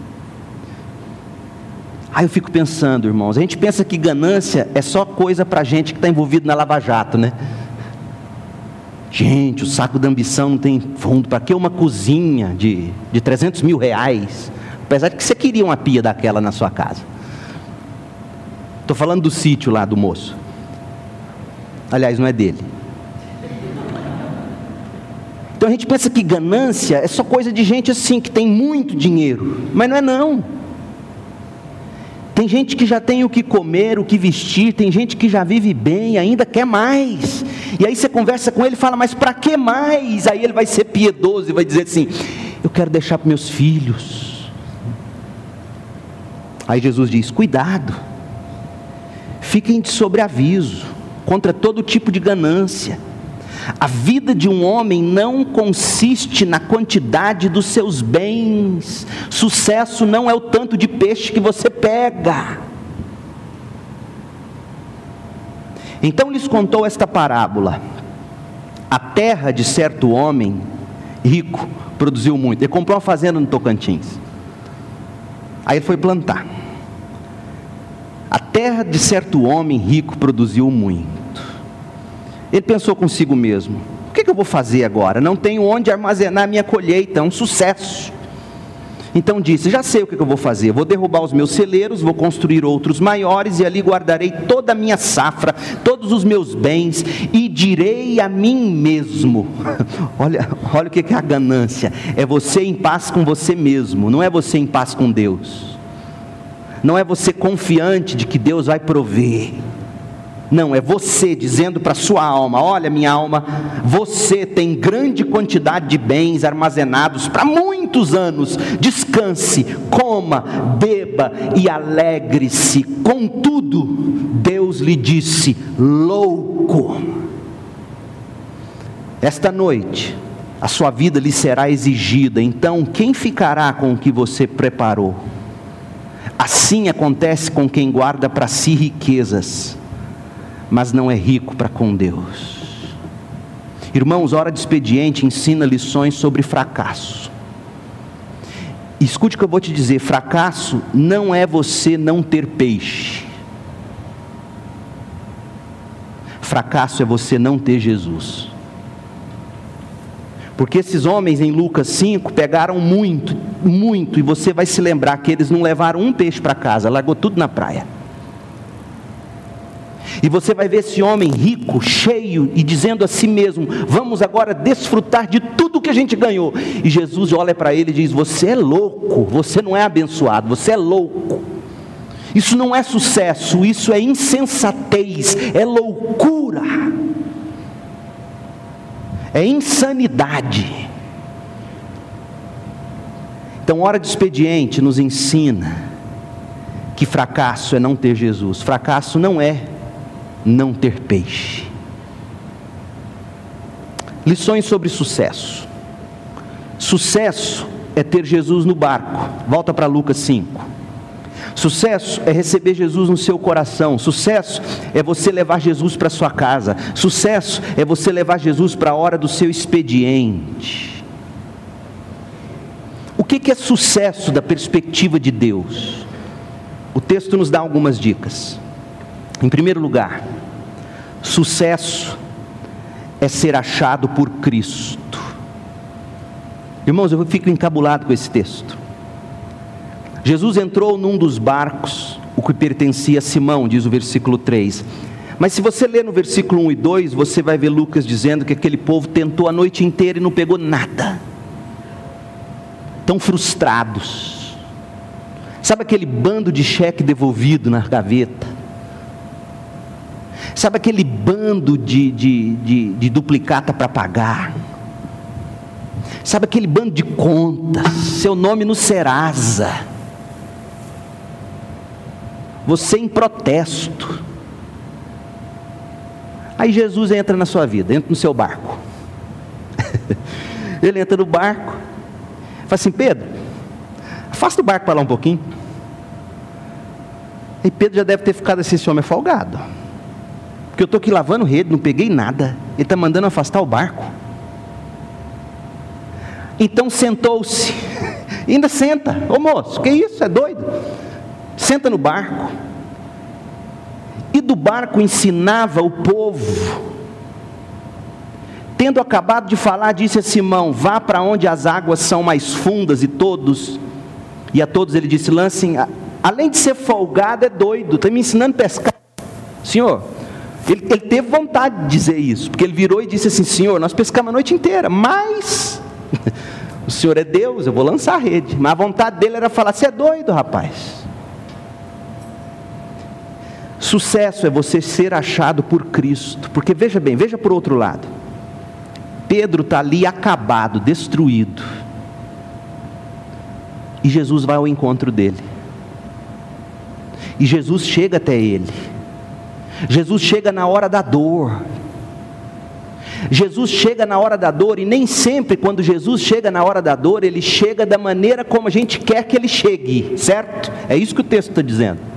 Aí eu fico pensando, irmãos, a gente pensa que ganância é só coisa para gente que está envolvido na Lava Jato, né? Gente, o saco da ambição não tem fundo. Para que uma cozinha de 300 mil reais? Apesar de que você queria uma pia daquela na sua casa. Estou falando do sítio lá do moço. Aliás, não é dele. Então a gente pensa que ganância é só coisa de gente assim, que tem muito dinheiro. Mas não é não. Tem gente que já tem o que comer, o que vestir, tem gente que já vive bem e ainda quer mais. E aí você conversa com ele e fala: mas para que mais? Aí ele vai ser piedoso e vai dizer assim: eu quero deixar para meus filhos. Aí Jesus diz: cuidado, fiquem de sobreaviso contra todo tipo de ganância. A vida de um homem não consiste na quantidade dos seus bens. Sucesso não é o tanto de peixe que você pega. Então lhes contou esta parábola: a terra de certo homem rico produziu muito. Ele comprou uma fazenda no Tocantins. Aí ele foi plantar. A terra de certo homem rico produziu muito. Ele pensou consigo mesmo: o que eu vou fazer agora? Não tenho onde armazenar minha colheita, é um sucesso. Então disse: já sei o que eu vou fazer, vou derrubar os meus celeiros, vou construir outros maiores, e ali guardarei toda a minha safra, todos os meus bens, e direi a mim mesmo. Olha o que é a ganância, é você em paz com você mesmo, não é você em paz com Deus, não é você confiante de que Deus vai prover. Não, é você dizendo para a sua alma: olha, minha alma, você tem grande quantidade de bens armazenados para muitos anos, descanse, coma, beba e alegre-se. Contudo, Deus lhe disse: louco, esta noite a sua vida lhe será exigida, então quem ficará com o que você preparou? Assim acontece com quem guarda para si riquezas, mas não é rico para com Deus. Irmãos, Hora de Expediente ensina lições sobre fracasso. Escute o que eu vou te dizer: fracasso não é você não ter peixe. Fracasso é você não ter Jesus. Porque esses homens em Lucas 5 pegaram muito, e você vai se lembrar que eles não levaram um peixe para casa, largou tudo na praia. E você vai ver esse homem rico, cheio, e dizendo a si mesmo: vamos agora desfrutar de tudo que a gente ganhou. E Jesus olha para ele e diz: você é louco, você não é abençoado, você é louco. Isso não é sucesso, isso é insensatez, é loucura, é insanidade. Então, Hora de Expediente nos ensina que fracasso é não ter Jesus. Fracasso não é não ter peixe. Lições sobre sucesso. Sucesso é ter Jesus no barco. Volta para Lucas 5. Sucesso é receber Jesus no seu coração. Sucesso é você levar Jesus para sua casa. Sucesso é você levar Jesus para a hora do seu expediente. O que é sucesso da perspectiva de Deus? O texto nos dá algumas dicas. Em primeiro lugar, sucesso é ser achado por Cristo. Irmãos, eu fico encabulado com esse texto. Jesus entrou num dos barcos, o que pertencia a Simão, diz o versículo 3. Mas se você ler no versículo 1 e 2, você vai ver Lucas dizendo que aquele povo tentou a noite inteira e não pegou nada. Tão frustrados. Sabe aquele bando de cheque devolvido na gaveta? Sabe aquele bando de duplicata para pagar? Sabe aquele bando de contas, seu nome no Serasa, você em protesto. Aí Jesus entra na sua vida, entra no seu barco. Ele entra no barco, fala assim: Pedro, afasta o barco para lá um pouquinho. E Pedro já deve ter ficado assim: esse homem é folgado, porque eu estou aqui lavando rede, não peguei nada, ele está mandando afastar o barco. Então sentou-se, ainda senta: ô moço, que isso, é doido? Senta no barco, e do barco ensinava o povo. Tendo acabado de falar, disse a Simão: vá para onde as águas são mais fundas, e a todos ele disse: lancem. Além de ser folgado, é doido, está me ensinando a pescar. Senhor, ele teve vontade de dizer isso, porque ele virou e disse assim: Senhor, nós pescamos a noite inteira, mas o Senhor é Deus, eu vou lançar a rede. Mas a vontade dele era falar: você é doido, rapaz. Sucesso é você ser achado por Cristo. Porque veja bem, veja por outro lado. Pedro está ali acabado, destruído, e Jesus vai ao encontro dele, e Jesus chega até ele. Jesus chega na hora da dor. Jesus chega na hora da dor, e nem sempre quando Jesus chega na hora da dor, ele chega da maneira como a gente quer que ele chegue, certo? É isso que o texto está dizendo.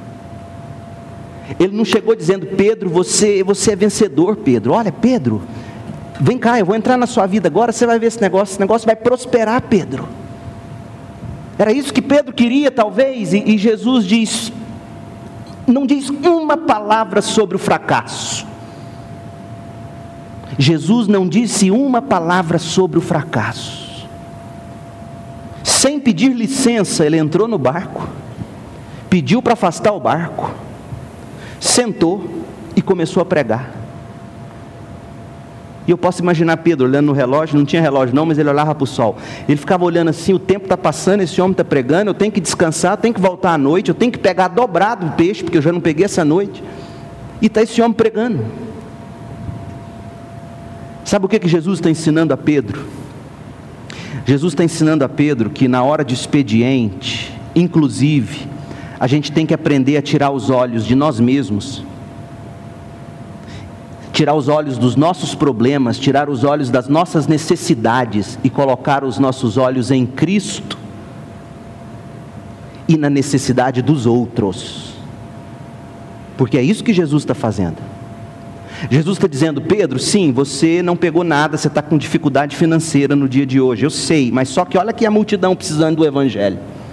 Ele não chegou dizendo: Pedro, você é vencedor, Pedro. Olha, Pedro, vem cá, eu vou entrar na sua vida agora, você vai ver esse negócio vai prosperar, Pedro. Era isso que Pedro queria, talvez, e Jesus não diz uma palavra sobre o fracasso. Jesus não disse uma palavra sobre o fracasso. Sem pedir licença, ele entrou no barco, pediu para afastar o barco, sentou e começou a pregar. E eu posso imaginar Pedro olhando no relógio, não tinha relógio não, mas ele olhava para o sol. Ele ficava olhando assim, o tempo está passando, esse homem está pregando, eu tenho que descansar, eu tenho que voltar à noite, eu tenho que pegar dobrado o peixe, porque eu já não peguei essa noite. E está esse homem pregando. Sabe o que Jesus está ensinando a Pedro? Jesus está ensinando a Pedro que na hora de expediente, inclusive, a gente tem que aprender a tirar os olhos de nós mesmos, tirar os olhos dos nossos problemas, tirar os olhos das nossas necessidades e colocar os nossos olhos em Cristo e na necessidade dos outros, porque é isso que Jesus está fazendo. Jesus está dizendo: Pedro, sim, você não pegou nada, você está com dificuldade financeira no dia de hoje, eu sei, mas só que olha aqui a multidão precisando do Evangelho.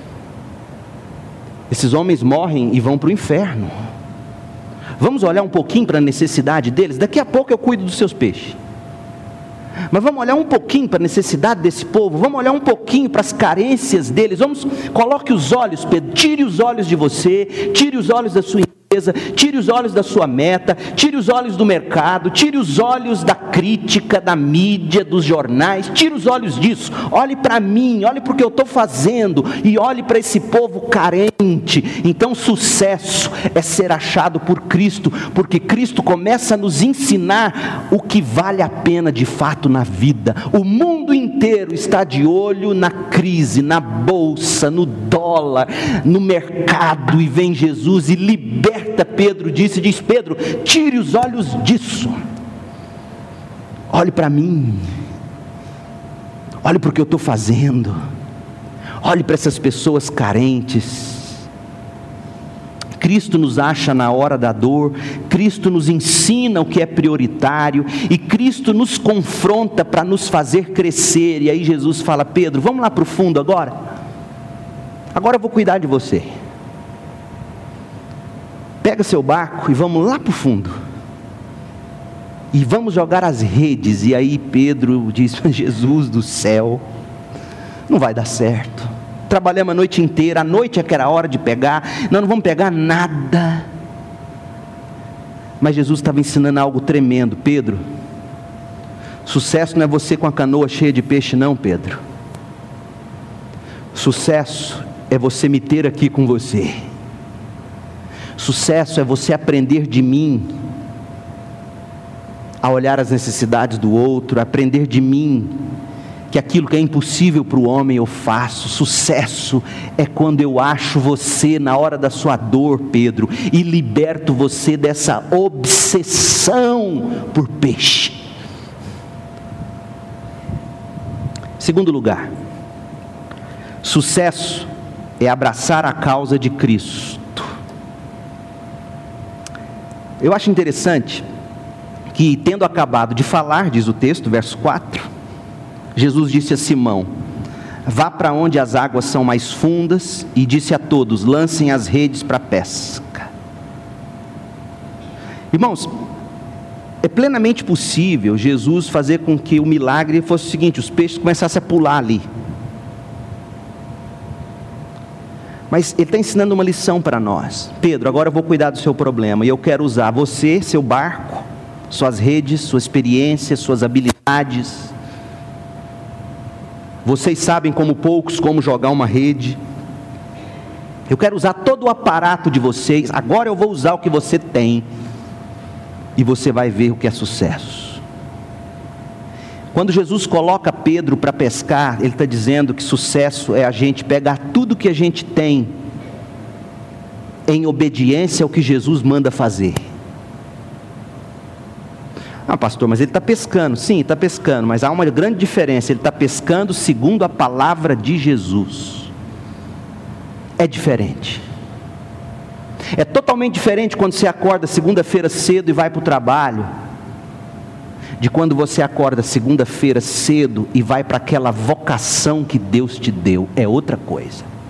Esses homens morrem e vão para o inferno. Vamos olhar um pouquinho para a necessidade deles? Daqui a pouco eu cuido dos seus peixes. Mas vamos olhar um pouquinho para a necessidade desse povo, vamos olhar um pouquinho para as carências deles, coloque os olhos, Pedro, tire os olhos de você, tire os olhos da sua empresa, tire os olhos da sua meta, tire os olhos do mercado, tire os olhos da crítica, da mídia, dos jornais, tire os olhos disso, olhe para mim, olhe para o que eu estou fazendo, e olhe para esse povo carente. Então sucesso é ser achado por Cristo, porque Cristo começa a nos ensinar o que vale a pena de fato na vida. O mundo inteiro está de olho na crise, na bolsa, no dólar, no mercado, e vem Jesus e liberta Pedro disso, e diz: Pedro, tire os olhos disso, olhe para mim, olhe para o que eu estou fazendo, olhe para essas pessoas carentes. Cristo nos acha na hora da dor, Cristo nos ensina o que é prioritário, e Cristo nos confronta para nos fazer crescer. E aí Jesus fala: Pedro, vamos lá para o fundo agora eu vou cuidar de você, pega seu barco e vamos lá para o fundo, e vamos jogar as redes. E aí Pedro diz: Jesus do céu, não vai dar certo, trabalhamos a noite inteira, a noite é que era a hora de pegar, nós não vamos pegar nada. Mas Jesus estava ensinando algo tremendo: Pedro, sucesso não é você com a canoa cheia de peixe não, Pedro. Sucesso é você me ter aqui com você. Sucesso é você aprender de mim a olhar as necessidades do outro, aprender de mim que aquilo que é impossível para o homem eu faço. Sucesso é quando eu acho você na hora da sua dor, Pedro, e liberto você dessa obsessão por peixe. Segundo lugar, sucesso é abraçar a causa de Cristo. Eu acho interessante que, tendo acabado de falar, diz o texto, verso 4, Jesus disse a Simão: vá para onde as águas são mais fundas, e disse a todos: lancem as redes para a pesca. Irmãos, é plenamente possível Jesus fazer com que o milagre fosse o seguinte: os peixes começassem a pular ali. Mas ele está ensinando uma lição para nós. Pedro, agora eu vou cuidar do seu problema, e eu quero usar você, seu barco, suas redes, sua experiência, suas habilidades. Vocês sabem como poucos como jogar uma rede. Eu quero usar todo o aparato de vocês. Agora eu vou usar o que você tem, e você vai ver o que é sucesso. Quando Jesus coloca Pedro para pescar, ele está dizendo que sucesso é a gente pegar tudo que a gente tem em obediência ao que Jesus manda fazer. Ah, pastor, mas ele está pescando. Sim, está pescando, mas há uma grande diferença. Ele está pescando segundo a palavra de Jesus. É diferente. É totalmente diferente quando você acorda segunda-feira cedo e vai para o trabalho, de quando você acorda segunda-feira cedo e vai para aquela vocação que Deus te deu. É outra coisa.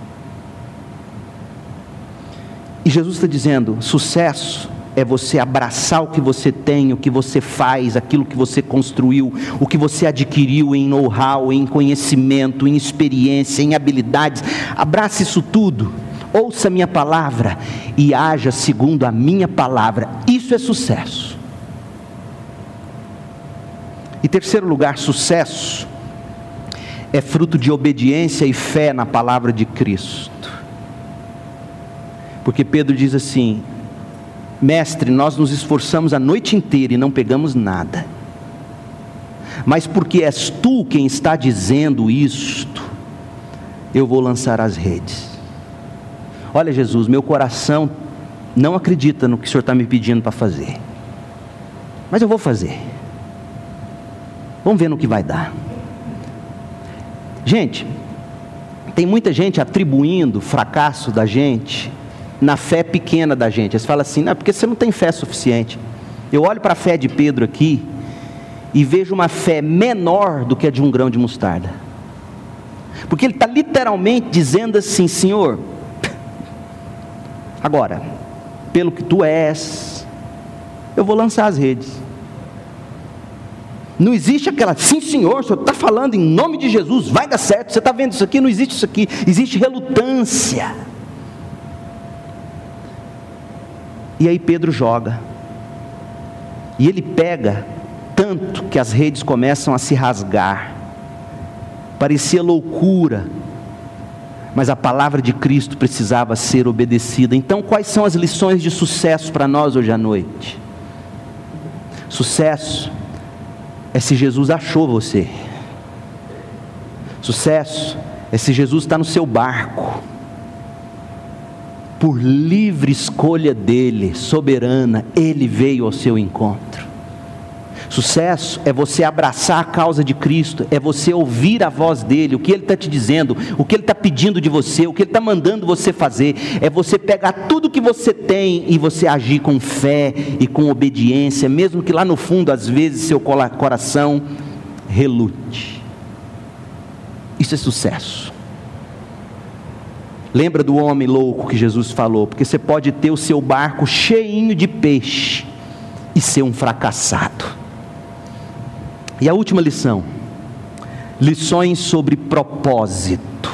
E Jesus está dizendo: sucesso é você abraçar o que você tem, o que você faz, aquilo que você construiu, o que você adquiriu em know-how, em conhecimento, em experiência, em habilidades. Abrace isso tudo, ouça a minha palavra e haja segundo a minha palavra. Isso é sucesso. Em terceiro lugar, sucesso é fruto de obediência e fé na palavra de Cristo. Porque Pedro diz assim: mestre, nós nos esforçamos a noite inteira e não pegamos nada, mas porque és tu quem está dizendo isto, eu vou lançar as redes. Olha, Jesus, meu coração não acredita no que o Senhor está me pedindo para fazer, mas eu vou fazer. Vamos ver no que vai dar. Gente, tem muita gente atribuindo o fracasso da gente na fé pequena da gente. Eles falam assim: não, porque você não tem fé suficiente. Eu olho para a fé de Pedro aqui e vejo uma fé menor do que a de um grão de mostarda, porque ele está literalmente dizendo assim: Senhor, agora, pelo que tu és, eu vou lançar as redes. Não existe aquela: sim Senhor, o Senhor está falando em nome de Jesus, vai dar certo, você está vendo isso aqui? Não existe isso aqui, existe relutância. E aí Pedro joga, e ele pega tanto que as redes começam a se rasgar. Parecia loucura, mas a palavra de Cristo precisava ser obedecida. Então, quais são as lições de sucesso para nós hoje à noite? Sucesso é se Jesus achou você. Sucesso é se Jesus está no seu barco, por livre escolha dele, soberana, ele veio ao seu encontro. Sucesso é você abraçar a causa de Cristo, é você ouvir a voz dele, o que ele está te dizendo, o que ele está pedindo de você, o que ele está mandando você fazer. É você pegar tudo que você tem e você agir com fé e com obediência, mesmo que lá no fundo às vezes seu coração relute. Isso é sucesso. Lembra do homem louco que Jesus falou? Porque você pode ter o seu barco cheinho de peixe e ser um fracassado. E a última lição: lições sobre propósito.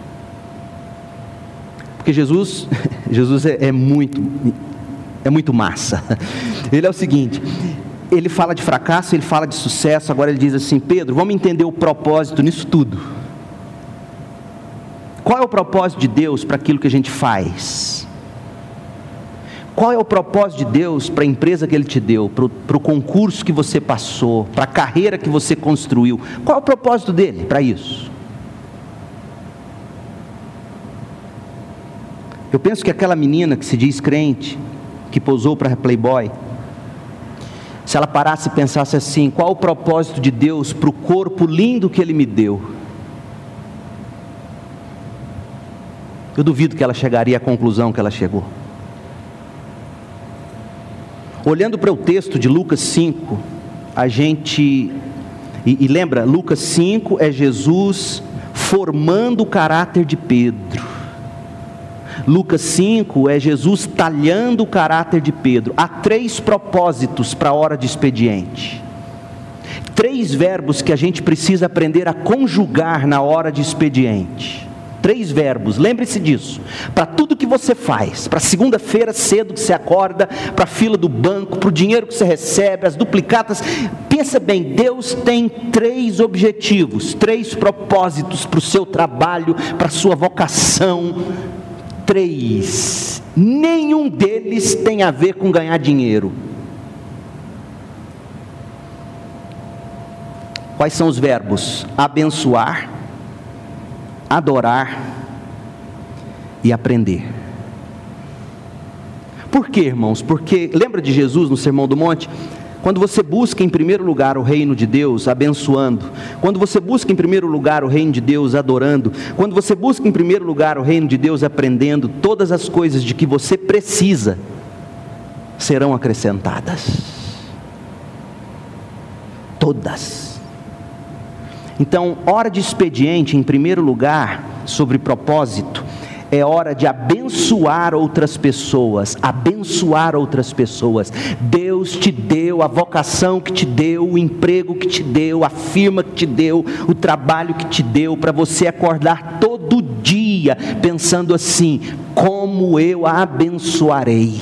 Porque Jesus é muito massa. Ele é o seguinte: ele fala de fracasso, ele fala de sucesso. Agora ele diz assim: Pedro, vamos entender o propósito nisso tudo. Qual é o propósito de Deus para aquilo que a gente faz? Qual é o propósito de Deus para a empresa que Ele te deu, para o concurso que você passou, para a carreira que você construiu? Qual é o propósito dele para isso? Eu penso que aquela menina que se diz crente, que posou para Playboy, se ela parasse e pensasse assim: qual o propósito de Deus para o corpo lindo que Ele me deu? Eu duvido que ela chegaria à conclusão que ela chegou. Olhando para o texto de Lucas 5, a gente... E lembra, Lucas 5 é Jesus formando o caráter de Pedro. Lucas 5 é Jesus talhando o caráter de Pedro. Há 3 propósitos para a hora de expediente. 3 verbos que a gente precisa aprender a conjugar na hora de expediente. 3 verbos, lembre-se disso. Para tudo que você faz, para segunda-feira cedo que você acorda, para a fila do banco, para o dinheiro que você recebe, as duplicatas. Pensa bem, Deus tem 3 objetivos, 3 propósitos para o seu trabalho, para a sua vocação. 3. Nenhum deles tem a ver com ganhar dinheiro. Quais são os verbos? Abençoar, adorar e aprender. Por quê, irmãos? Porque lembra de Jesus no Sermão do Monte? Quando você busca em primeiro lugar o reino de Deus, abençoando, quando você busca em primeiro lugar o reino de Deus, adorando, quando você busca em primeiro lugar o reino de Deus, aprendendo, todas as coisas de que você precisa serão acrescentadas. Todas. Então, hora de expediente, em primeiro lugar, sobre propósito, é hora de abençoar outras pessoas. Abençoar outras pessoas. Deus te deu a vocação que te deu, o emprego que te deu, a firma que te deu, o trabalho que te deu, para você acordar todo dia pensando assim: como eu a abençoarei.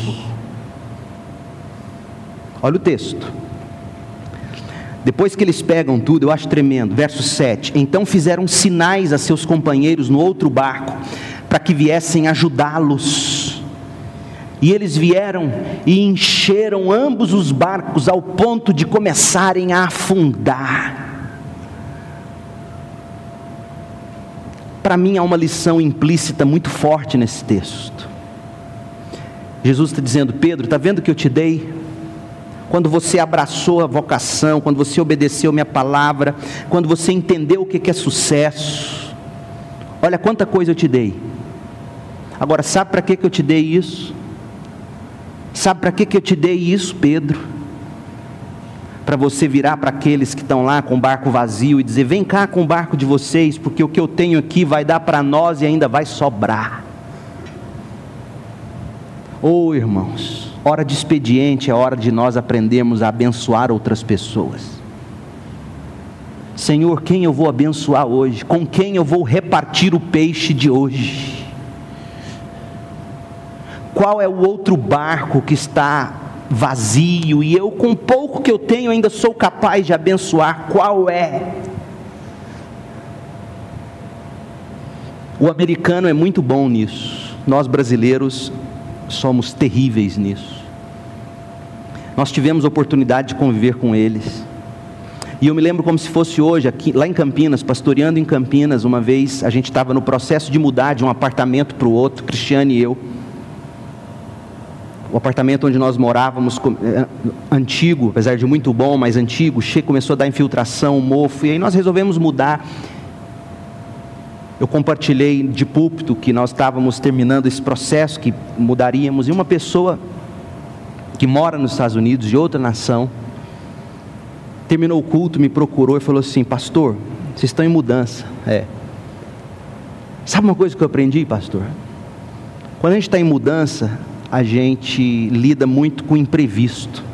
Olha o texto. Depois que eles pegam tudo, eu acho tremendo, verso 7, então fizeram sinais a seus companheiros no outro barco, para que viessem ajudá-los, e eles vieram e encheram ambos os barcos, ao ponto de começarem a afundar. Para mim há uma lição implícita muito forte nesse texto. Jesus está dizendo: Pedro, está vendo o que eu te dei? Quando você abraçou a vocação, quando você obedeceu minha palavra, quando você entendeu o que é sucesso, olha quanta coisa eu te dei. Agora, sabe para que eu te dei isso? Sabe para que eu te dei isso, Pedro? Para você virar para aqueles que estão lá com o barco vazio e dizer: vem cá com o barco de vocês, porque o que eu tenho aqui vai dar para nós e ainda vai sobrar. Oh, irmãos, hora de expediente é hora de nós aprendermos a abençoar outras pessoas. Senhor, quem eu vou abençoar hoje? Com quem eu vou repartir o peixe de hoje? Qual é o outro barco que está vazio e eu, com pouco que eu tenho, ainda sou capaz de abençoar? Qual é? O americano é muito bom nisso. Nós brasileiros somos terríveis nisso. Nós tivemos oportunidade de conviver com eles, e eu me lembro como se fosse hoje, aqui, lá em Campinas, pastoreando em Campinas, uma vez, a gente estava no processo de mudar de um apartamento para o outro, Cristiane e eu. O apartamento onde nós morávamos, antigo, apesar de muito bom, mas antigo, começou a dar infiltração, mofo, e aí nós resolvemos mudar. Eu compartilhei de púlpito que nós estávamos terminando esse processo, que mudaríamos, e uma pessoa que mora nos Estados Unidos, de outra nação, terminou o culto, me procurou e falou assim: pastor, vocês estão em mudança. Sabe uma coisa que eu aprendi, pastor? Quando a gente está em mudança, a gente lida muito com o imprevisto.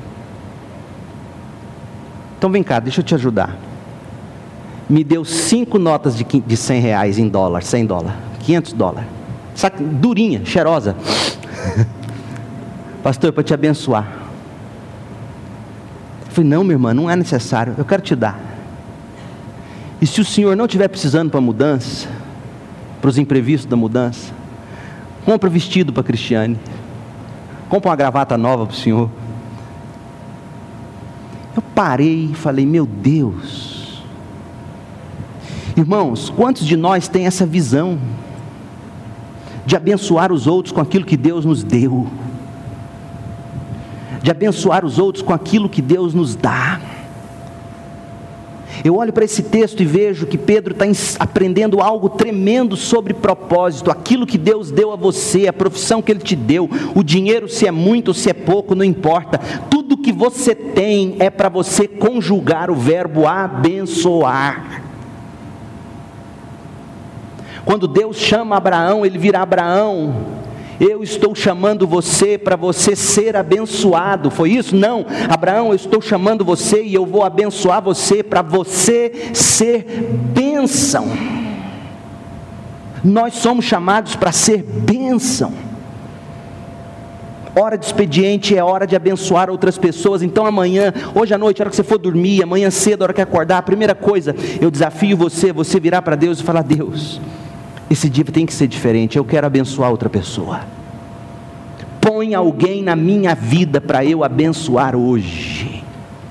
Então vem cá, deixa eu te ajudar. Me deu 5 notas de R$100 em dólar, $100, $500, sabe, durinha, cheirosa. Pastor, para te abençoar. Eu falei: não, minha irmã, não é necessário, eu quero te dar. E se o senhor não estiver precisando para a mudança, para os imprevistos da mudança, compra vestido para a Cristiane, compra uma gravata nova para o senhor. Eu parei e falei: meu Deus. Irmãos, quantos de nós tem essa visão de abençoar os outros com aquilo que Deus nos deu, de abençoar os outros com aquilo que Deus nos dá? Eu olho para esse texto e vejo que Pedro está aprendendo algo tremendo sobre propósito. Aquilo que Deus deu a você, a profissão que Ele te deu, o dinheiro, se é muito ou se é pouco, não importa. Tudo que você tem é para você conjugar o verbo abençoar. Quando Deus chama Abraão, Ele vira: Abraão, eu estou chamando você para você ser abençoado. Foi isso? Não, Abraão, eu estou chamando você e eu vou abençoar você para você ser bênção. Nós somos chamados para ser bênção. Hora de expediente é hora de abençoar outras pessoas. Então amanhã, hoje à noite, a hora que você for dormir, amanhã cedo, a hora que acordar, a primeira coisa, eu desafio você virar para Deus e falar: Deus, esse dia tem que ser diferente, eu quero abençoar outra pessoa. Põe alguém na minha vida para eu abençoar hoje.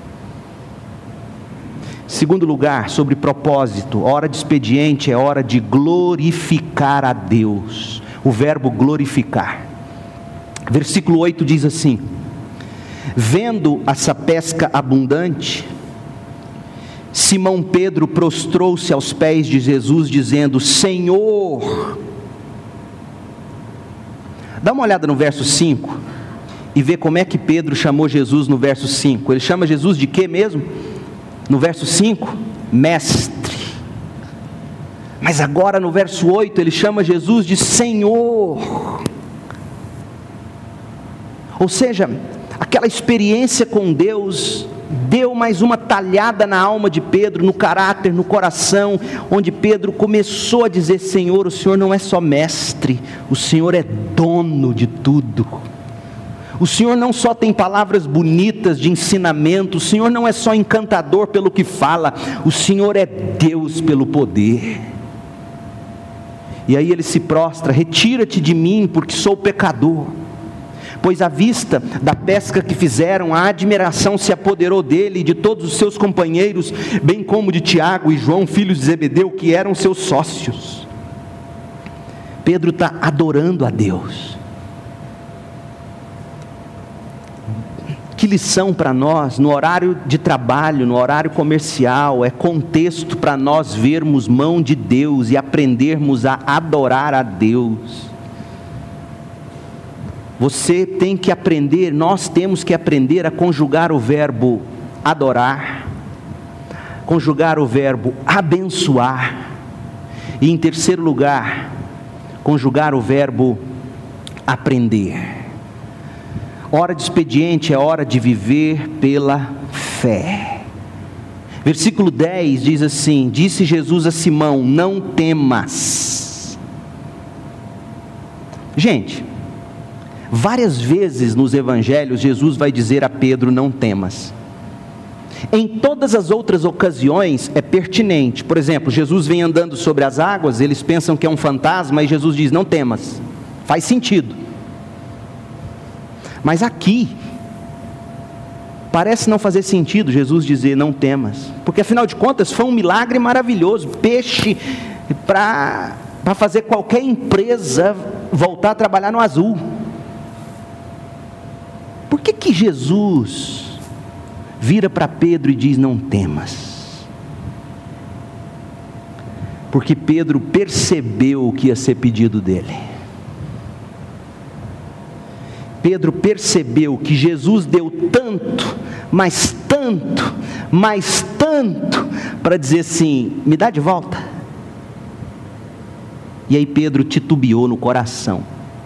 Segundo lugar, sobre propósito, hora de expediente é hora de glorificar a Deus. O verbo glorificar. Versículo 8 diz assim: vendo essa pesca abundante, Simão Pedro prostrou-se aos pés de Jesus, dizendo: Senhor. Dá uma olhada no verso 5 e vê como é que Pedro chamou Jesus no verso 5. Ele chama Jesus de quê mesmo? No verso 5, mestre. Mas agora no verso 8 ele chama Jesus de Senhor. Ou seja, aquela experiência com Deus deu mais uma talhada na alma de Pedro, no caráter, no coração, onde Pedro começou a dizer: Senhor, o Senhor não é só mestre, o Senhor é dono de tudo. O Senhor não só tem palavras bonitas de ensinamento, o Senhor não é só encantador pelo que fala, o Senhor é Deus pelo poder. E aí ele se prostra: retira-te de mim, porque sou pecador. Pois à vista da pesca que fizeram, a admiração se apoderou dele e de todos os seus companheiros, bem como de Tiago e João, filhos de Zebedeu, que eram seus sócios. Pedro está adorando a Deus. Que lição para nós, no horário de trabalho, no horário comercial, é contexto para nós vermos mão de Deus e aprendermos a adorar a Deus. Você tem que aprender, nós temos que aprender a conjugar o verbo adorar, conjugar o verbo abençoar, e em terceiro lugar, conjugar o verbo aprender. Hora de expediente é hora de viver pela fé. Versículo 10 diz assim: disse Jesus a Simão: não temas. Gente, várias vezes nos evangelhos Jesus vai dizer a Pedro: não temas. Em todas as outras ocasiões é pertinente. Por exemplo, Jesus vem andando sobre as águas, eles pensam que é um fantasma, e Jesus diz: não temas. Faz sentido. Mas aqui parece não fazer sentido Jesus dizer não temas, porque afinal de contas foi um milagre maravilhoso, peixe para fazer qualquer empresa voltar a trabalhar no azul. Por que Jesus vira para Pedro e diz não temas? Porque Pedro percebeu o que ia ser pedido dele. Pedro percebeu que Jesus deu tanto, mas tanto, mas tanto, para dizer assim: me dá de volta. E aí Pedro titubeou no coração.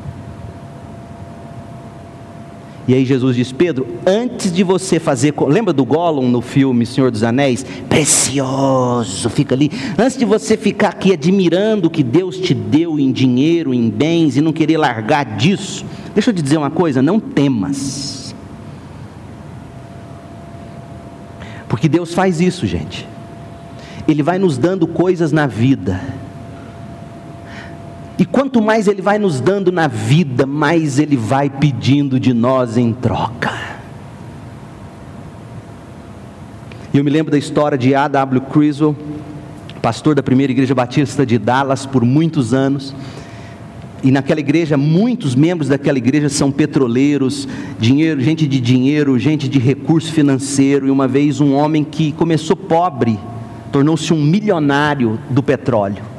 E aí Jesus diz: Pedro, antes de você fazer, lembra do Gollum no filme Senhor dos Anéis? Precioso, fica ali. Antes de você ficar aqui admirando o que Deus te deu em dinheiro, em bens, e não querer largar disso, deixa eu te dizer uma coisa: não temas. Porque Deus faz isso, gente. Ele vai nos dando coisas na vida. E quanto mais Ele vai nos dando na vida, mais Ele vai pedindo de nós em troca. Eu me lembro da história de A.W. Criswell, pastor da primeira igreja batista de Dallas por muitos anos. E naquela igreja, muitos membros daquela igreja são petroleiros, gente de dinheiro, gente de recurso financeiro. E uma vez um homem que começou pobre, tornou-se um milionário do petróleo.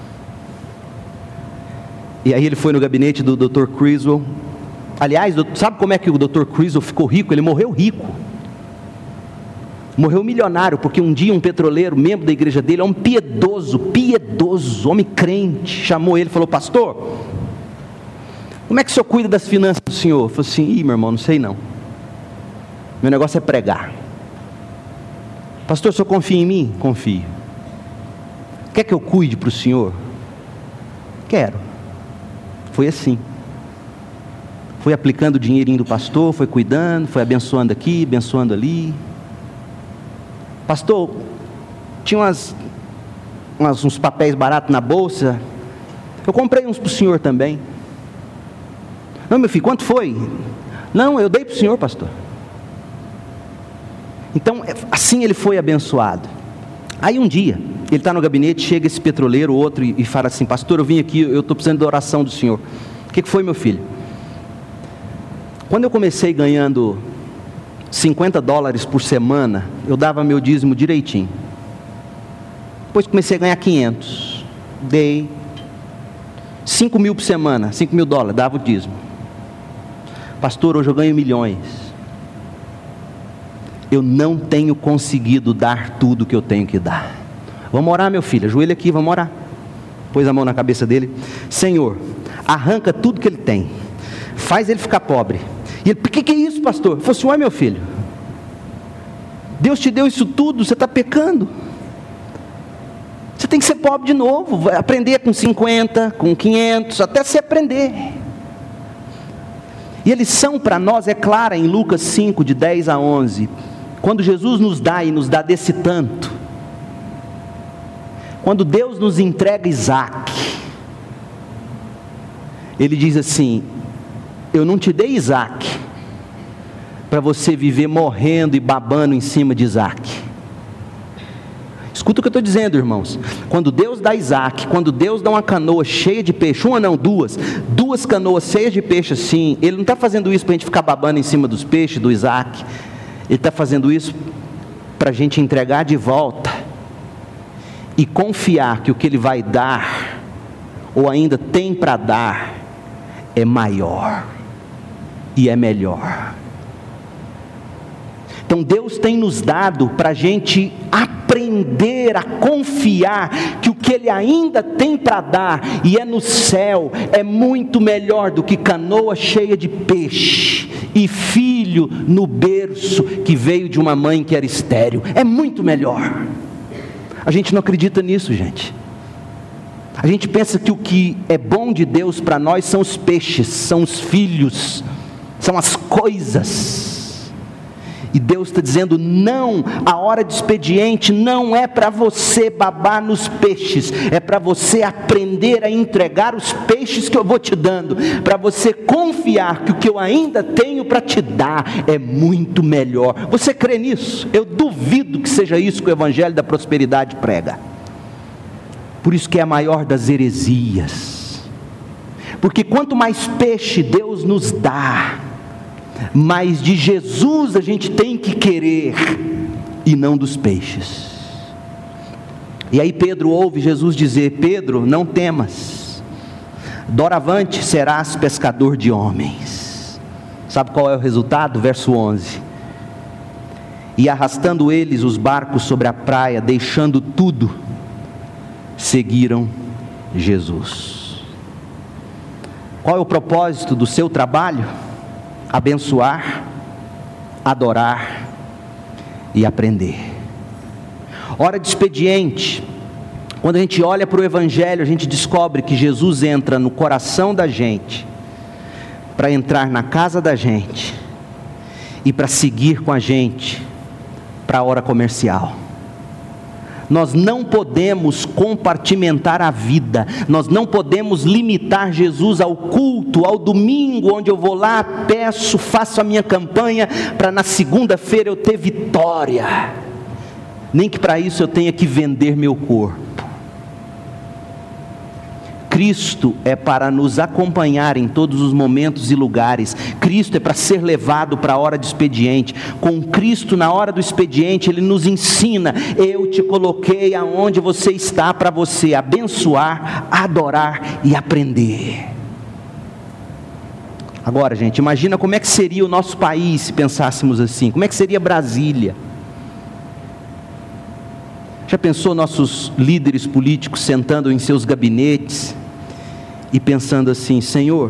E aí ele foi no gabinete do Dr. Criswell. Aliás, sabe como é que o Dr. Criswell ficou rico? Ele morreu rico. Morreu milionário, porque um dia um petroleiro, membro da igreja dele, homem piedoso, homem crente, chamou ele e falou: pastor, como é que o senhor cuida das finanças do senhor? Eu falei assim: meu irmão, não sei não. Meu negócio é pregar. Pastor, o senhor confia em mim? Confio. Quer que eu cuide para o senhor? Quero. Foi assim. Foi aplicando o dinheirinho do pastor, foi cuidando, foi abençoando aqui, abençoando ali. Pastor, tinha uns papéis baratos na bolsa, eu comprei uns para o senhor também. Não, meu filho, quanto foi? Não, eu dei para o senhor, pastor. Então, assim ele foi abençoado. Aí um dia, ele está no gabinete, chega esse petroleiro, outro, e fala assim: pastor, eu vim aqui, eu estou precisando da oração do senhor. O que foi, meu filho? Quando eu comecei ganhando $50 por semana, eu dava meu dízimo direitinho. Depois comecei a ganhar 500, dei 5 mil por semana, $5.000, dava o dízimo. Pastor, hoje eu ganho milhões. Eu não tenho conseguido dar tudo que eu tenho que dar. Vamos orar, meu filho, ajoelha aqui, vamos orar. pôs a mão na cabeça dele: Senhor, arranca tudo que ele tem, faz ele ficar pobre. E ele: o que é isso, pastor? Ele falou assim: ué, meu filho, Deus te deu isso tudo, você está pecando. Você tem que ser pobre de novo, vai aprender com 50, com 500, até você aprender. E a lição para nós é clara em Lucas 5, de 10 a 11. Quando Jesus nos dá, e nos dá desse tanto. Quando Deus nos entrega Isaac, Ele diz assim: eu não te dei Isaac para você viver morrendo e babando em cima de Isaac. Escuta o que eu estou dizendo, irmãos. Quando Deus dá Isaac, quando Deus dá uma canoa cheia de peixe, uma não, duas canoas cheias de peixe assim, Ele não está fazendo isso para a gente ficar babando em cima dos peixes, do Isaac. Ele está fazendo isso para a gente entregar de volta e confiar que o que Ele vai dar, ou ainda tem para dar, é maior e é melhor. Então Deus tem nos dado para a gente aprender a confiar que o que Ele ainda tem para dar, e é no céu, é muito melhor do que canoa cheia de peixe e filho no berço que veio de uma mãe que era estéril. É muito melhor. A gente não acredita nisso, gente. A gente pensa que o que é bom de Deus para nós são os peixes, são os filhos, são as coisas. E Deus está dizendo: não, a hora de expediente não é para você babar nos peixes, é para você aprender a entregar os peixes que eu vou te dando, para você confiar que o que eu ainda tenho para te dar é muito melhor. Você crê nisso? Eu duvido que seja isso que o Evangelho da Prosperidade prega. Por isso que é a maior das heresias, porque quanto mais peixe Deus nos dá, mas de Jesus a gente tem que querer, e não dos peixes. E aí Pedro ouve Jesus dizer: Pedro, não temas, doravante serás pescador de homens. Sabe qual é o resultado? Verso 11: e arrastando eles os barcos sobre a praia, deixando tudo, seguiram Jesus. Qual é o propósito do seu trabalho? Abençoar, adorar e aprender. Hora de expediente. Quando a gente olha para o Evangelho, a gente descobre que Jesus entra no coração da gente, para entrar na casa da gente, e para seguir com a gente para a hora comercial. Nós não podemos compartimentar a vida, nós não podemos limitar Jesus ao culto, ao domingo, onde eu vou lá, peço, faço a minha campanha, para na segunda-feira eu ter vitória, nem que para isso eu tenha que vender meu corpo. Cristo é para nos acompanhar em todos os momentos e lugares. Cristo é para ser levado para a hora de expediente. Com Cristo na hora do expediente, Ele nos ensina: eu te coloquei aonde você está para você abençoar, adorar e aprender. Agora, gente, imagina como é que seria o nosso país se pensássemos assim. Como é que seria Brasília? Já pensou nossos líderes políticos sentando em seus gabinetes e pensando assim: Senhor,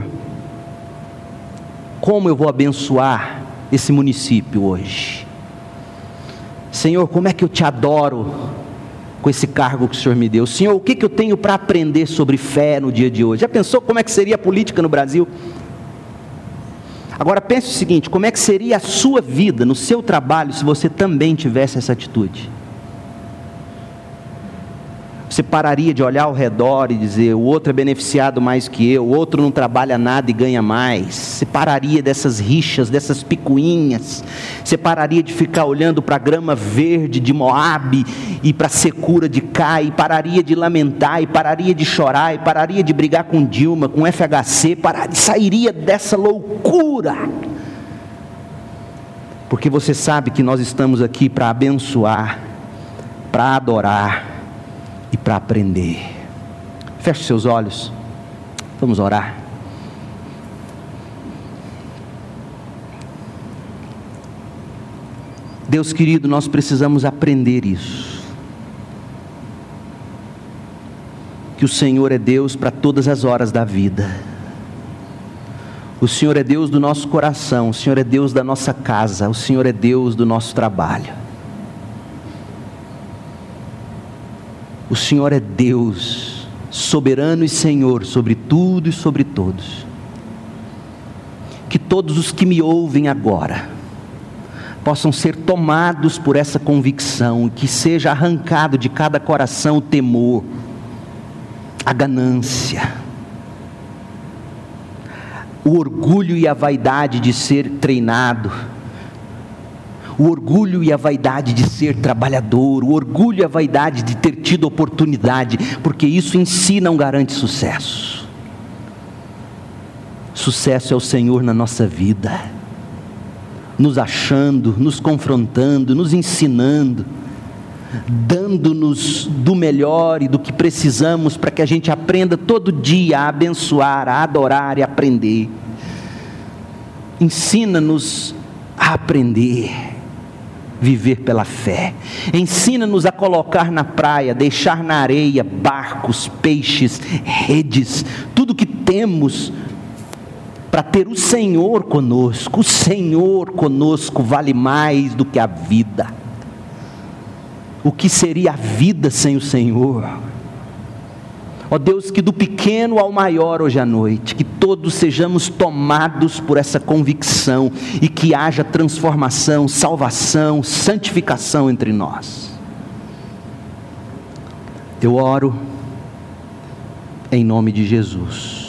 como eu vou abençoar esse município hoje? Senhor, como é que eu te adoro com esse cargo que o Senhor me deu? Senhor, o que eu tenho para aprender sobre fé no dia de hoje? Já pensou como é que seria a política no Brasil? Agora pense o seguinte: como é que seria a sua vida, no seu trabalho, se você também tivesse essa atitude? Você pararia de olhar ao redor e dizer: o outro é beneficiado mais que eu, o outro não trabalha nada e ganha mais. Você pararia dessas rixas, dessas picuinhas. Você pararia de ficar olhando para a grama verde de Moabe e para a secura de Cá, e pararia de lamentar, e pararia de chorar, e pararia de brigar com Dilma, com FHC, sairia dessa loucura. Porque você sabe que nós estamos aqui para abençoar, para adorar e para aprender. Feche seus olhos, vamos orar. Deus querido, nós precisamos aprender isso. que o Senhor é Deus para todas as horas da vida. O Senhor é Deus do nosso coração, o Senhor é Deus da nossa casa, o Senhor é Deus do nosso trabalho. O Senhor é Deus, soberano e Senhor sobre tudo e sobre todos. Que todos os que me ouvem agora possam ser tomados por essa convicção, que seja arrancado de cada coração o temor, a ganância, o orgulho e a vaidade de ser treinado, o orgulho e a vaidade de ser trabalhador, o orgulho e a vaidade de ter tido oportunidade, porque isso em si não garante sucesso. Sucesso é o Senhor na nossa vida, nos achando, nos confrontando, nos ensinando, dando-nos do melhor e do que precisamos para que a gente aprenda todo dia a abençoar, a adorar e a aprender. Ensina-nos a aprender, viver pela fé. Ensina-nos a colocar na praia, deixar na areia barcos, peixes, redes, tudo que temos, para ter o Senhor conosco. O Senhor conosco vale mais do que a vida. O que seria a vida sem o Senhor? Ó Deus, que do pequeno ao maior hoje à noite, que todos sejamos tomados por essa convicção e que haja transformação, salvação, santificação entre nós. Eu oro em nome de Jesus.